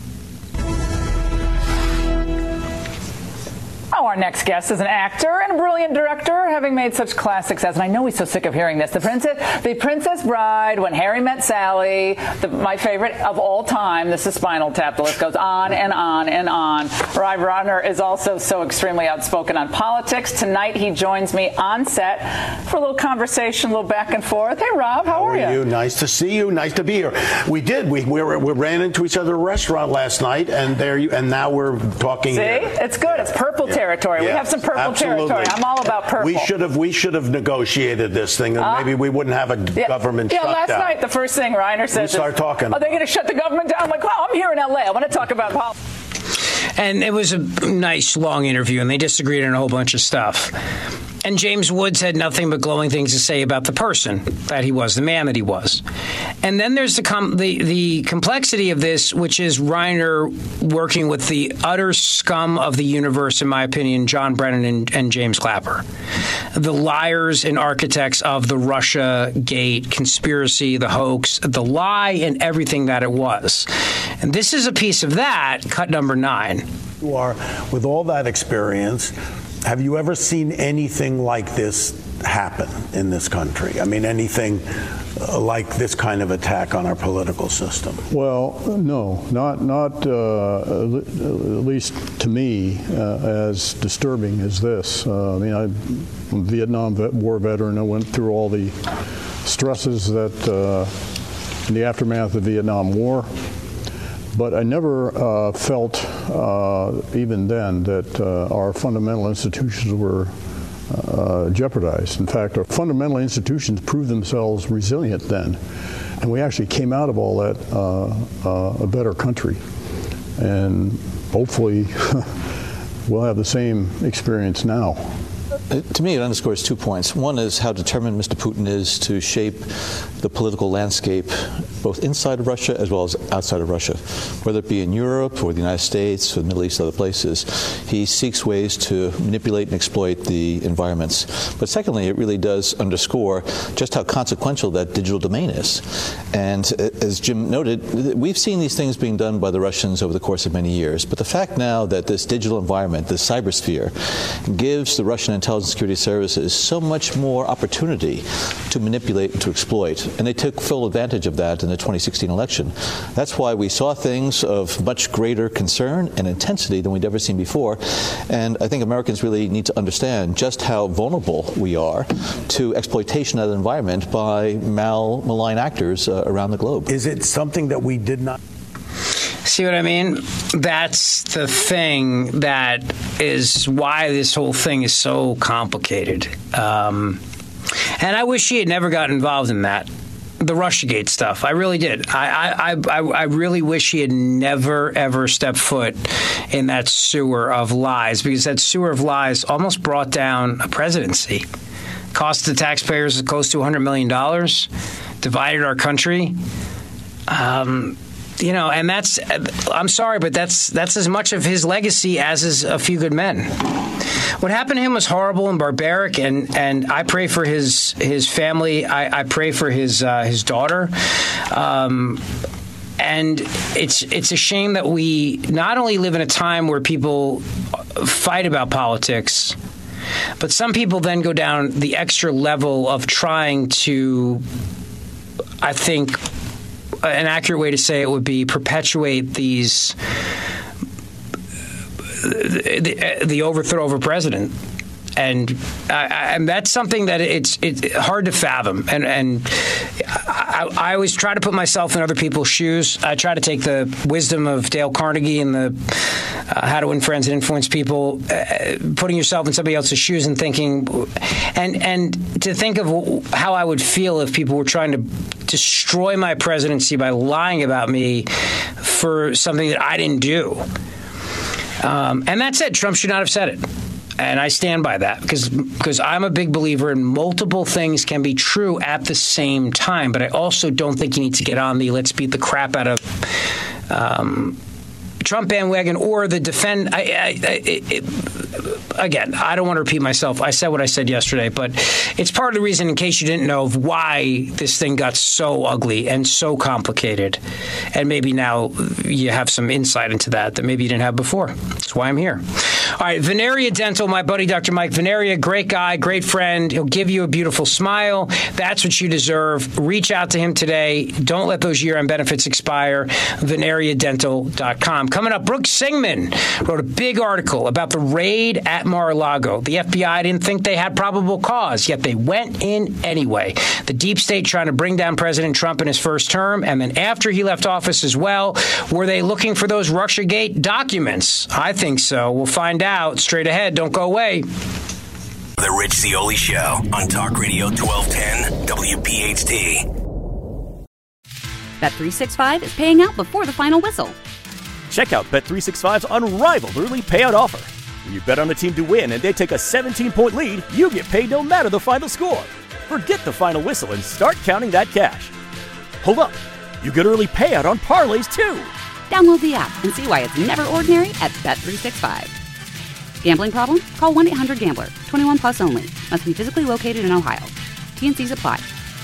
Speaker 11: Oh, our next guest is an actor and a brilliant director, having made such classics as, and I know he's so sick of hearing this, The Princess, The Princess Bride, When Harry Met Sally, the, my favorite of all time, This is Spinal Tap. The list goes on and on and on. Rob Reiner is also so extremely outspoken on politics. Tonight he joins me on set for a little conversation, a little back and forth. Hey, Rob, how,
Speaker 12: how
Speaker 11: are,
Speaker 12: are
Speaker 11: you?
Speaker 12: you? Nice to see you. Nice to be here. We did. We we, were, we ran into each other at a restaurant last night, and there you, and now we're talking.
Speaker 11: See,
Speaker 12: here.
Speaker 11: It's good. It's purple
Speaker 12: yeah.
Speaker 11: territory.
Speaker 12: Yeah.
Speaker 11: We have some purple
Speaker 12: Absolutely.
Speaker 11: territory. I'm all about purple.
Speaker 12: We should have we should have negotiated this thing, and uh, maybe we wouldn't have a
Speaker 11: yeah,
Speaker 12: government
Speaker 11: yeah,
Speaker 12: shutdown.
Speaker 11: Yeah, last night the first thing Reiner says
Speaker 12: we start
Speaker 11: is,
Speaker 12: talking.
Speaker 11: "Are they going to shut the government down?" I'm like, "Well, I'm here in L A. I want to talk about politics."
Speaker 8: And it was a nice, long interview, and they disagreed on a whole bunch of stuff. And James Woods had nothing but glowing things to say about the person that he was, the man that he was. And then there's the com- the, the complexity of this, which is Reiner working with the utter scum of the universe, in my opinion, John Brennan and, and James Clapper. The liars and architects of the Russia Gate conspiracy, the hoax, the lie, and everything that it was. And this is a piece of that, cut number nine.
Speaker 12: You are, with all that experience, have you ever seen anything like this happen in this country? I mean, anything uh, like this kind of attack on our political system?
Speaker 13: Well, no, not not uh, at least to me uh, as disturbing as this. Uh, I mean, I'm a Vietnam vet, War veteran. I went through all the stresses that uh, in the aftermath of the Vietnam War. But I never uh, felt, uh, even then, that uh, our fundamental institutions were uh, jeopardized. In fact, our fundamental institutions proved themselves resilient then. And we actually came out of all that uh, uh, a better country. And hopefully we'll have the same experience now.
Speaker 14: Uh, to me, it underscores two points. One is how determined Mister Putin is to shape the political landscape, both inside of Russia as well as outside of Russia, whether it be in Europe or the United States or the Middle East, other places. He seeks ways to manipulate and exploit the environments. But secondly, it really does underscore just how consequential that digital domain is. And as Jim noted, we've seen these things being done by the Russians over the course of many years. But the fact now that this digital environment, this cybersphere, gives the Russian intelligence security services so much more opportunity to manipulate and to exploit. And they took full advantage of that in the twenty sixteen election. That's why we saw things of much greater concern and intensity than we'd ever seen before. And I think Americans really need to understand just how vulnerable we are to exploitation of that environment by mal malign actors uh, around the globe.
Speaker 12: Is it something that we did not...
Speaker 8: See what I mean? That's the thing that is why this whole thing is so complicated. Um, and I wish he had never gotten involved in that. The Russiagate stuff. I really did. I, I, I, I really wish he had never, ever stepped foot in that sewer of lies, because that sewer of lies almost brought down a presidency. Cost the taxpayers close to one hundred million dollars, divided our country. Um, you know, and that's, I'm sorry, but that's that's as much of his legacy as is A Few Good Men. What happened to him was horrible and barbaric, and, and I pray for his his family. I, I pray for his uh, his daughter. Um, and it's it's a shame that we not only live in a time where people fight about politics, but some people then go down the extra level of trying to, I think, an accurate way to say it would be perpetuate these the, the, the overthrow of a president. And I, I, and that's something that it's it's hard to fathom. And and I, I always try to put myself in other people's shoes. I try to take the wisdom of Dale Carnegie and the uh, How to Win Friends and Influence People, uh, putting yourself in somebody else's shoes and thinking, and and to think of how I would feel if people were trying to destroy my presidency by lying about me for something that I didn't do. Um, and that said, Trump should not have said it. And I stand by that because because I'm a big believer in multiple things can be true at the same time. But I also don't think you need to get on the let's beat the crap out of um, Trump bandwagon or the defend. I, I, I, it, again, I don't want to repeat myself. I said what I said yesterday, but it's part of the reason, in case you didn't know, of why this thing got so ugly and so complicated. And maybe now you have some insight into that that maybe you didn't have before. That's why I'm here. All right, Veneria Dental, my buddy Doctor Mike Veneria, great guy, great friend. He'll give you a beautiful smile. That's what you deserve. Reach out to him today. Don't let those year-end benefits expire. Veneria Dental dot com. Coming up, Brooke Singman wrote a big article about the raid at Mar-a-Lago. The F B I didn't think they had probable cause, yet they went in anyway. The deep state trying to bring down President Trump in his first term, and then after he left office as well. Were they looking for those Russiagate documents? I think so. We'll find out straight ahead. Don't go away.
Speaker 4: The Rich Zeoli Show on Talk Radio twelve ten W P H T.
Speaker 1: Bet three sixty-five is paying out before the final whistle.
Speaker 2: Check out Bet three sixty-five's unrivaled early payout offer. When you bet on a team to win and they take a seventeen-point lead, you get paid no matter the final score. Forget the final whistle and start counting that cash. Hold up. You get early payout on parlays, too.
Speaker 1: Download the app and see why it's never ordinary at Bet three sixty-five. Gambling problem? Call one eight hundred gambler. twenty-one plus only. Must be physically located in Ohio. T N Cs apply.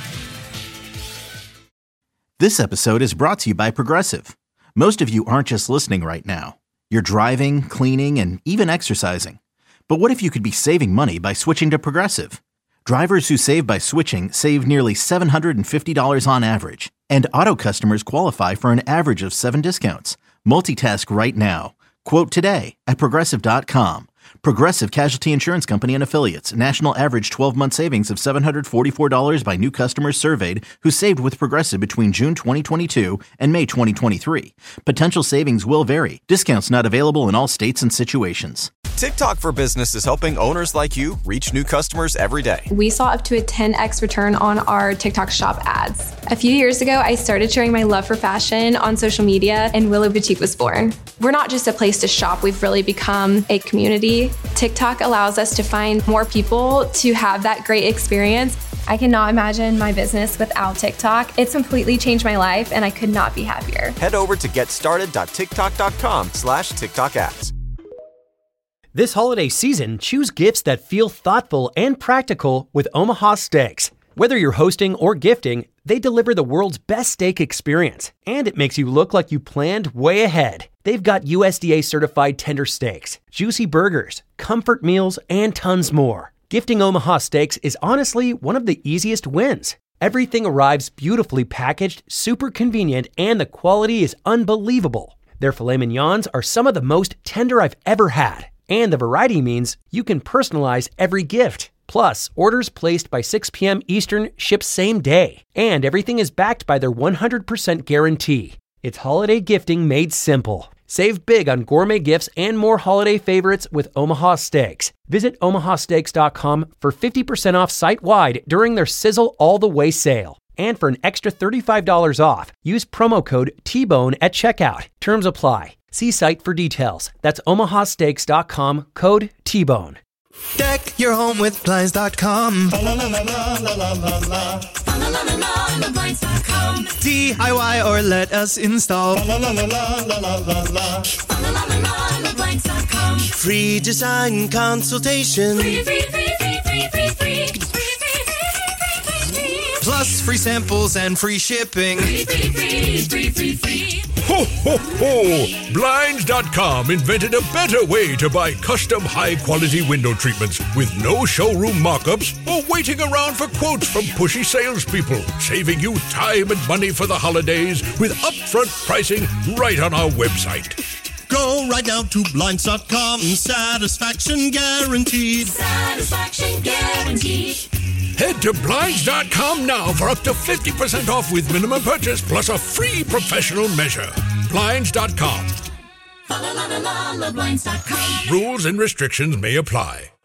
Speaker 3: This episode is brought to you by Progressive. Most of you aren't just listening right now. You're driving, cleaning, and even exercising. But what if you could be saving money by switching to Progressive? Drivers who save by switching save nearly seven hundred fifty dollars on average. And auto customers qualify for an average of seven discounts. Multitask right now. Quote today at Progressive dot com. Progressive Casualty Insurance Company and Affiliates. National average twelve-month savings of seven hundred forty-four dollars by new customers surveyed who saved with Progressive between June twenty twenty-two and May twenty twenty-three. Potential savings will vary. Discounts not available in all states and situations.
Speaker 5: TikTok for Business is helping owners like you reach new customers every day.
Speaker 15: We saw up to a ten x return on our TikTok shop ads. A few years ago, I started sharing my love for fashion on social media, and Willow Boutique was born. We're not just a place to shop, we've really become a community. TikTok allows us to find more people to have that great experience.
Speaker 16: I cannot imagine my business without TikTok. It's completely changed my life, and I could not be happier.
Speaker 5: Head over to getstarted.tiktok.com slash TikTok ads.
Speaker 21: This holiday season, choose gifts that feel thoughtful and practical with Omaha Steaks. Whether you're hosting or gifting, they deliver the world's best steak experience, and it makes you look like you planned way ahead. They've got U S D A certified tender steaks, juicy burgers, comfort meals, and tons more. Gifting Omaha Steaks is honestly one of the easiest wins. Everything arrives beautifully packaged, super convenient, and the quality is unbelievable. Their filet mignons are some of the most tender I've ever had. And the variety means you can personalize every gift. Plus, orders placed by six p.m. Eastern ship same day. And everything is backed by their one hundred percent guarantee. It's holiday gifting made simple. Save big on gourmet gifts and more holiday favorites with Omaha Steaks. Visit omaha steaks dot com for fifty percent off site-wide during their Sizzle All the Way sale. And for an extra thirty-five dollars off, use promo code T Bone at checkout. Terms apply. See site for details. That's omaha steaks dot com, code T Bone.
Speaker 17: Deck your home with blinds dot com. D I Y or let us install. Free design consultation. Free, free, free, free, free, free, free. Plus free samples and free shipping. Free, free, free, free, free, free.
Speaker 24: Ho, ho, ho! Blinds dot com invented a better way to buy custom high-quality window treatments with no showroom mock-ups or waiting around for quotes from pushy salespeople, saving you time and money for the holidays with upfront pricing right on our website.
Speaker 17: Go right now to blinds dot com. Satisfaction guaranteed.
Speaker 24: Satisfaction guaranteed. Head to blinds dot com now for up to fifty percent off with minimum purchase plus a free professional measure. blinds dot com. Rules and restrictions may apply.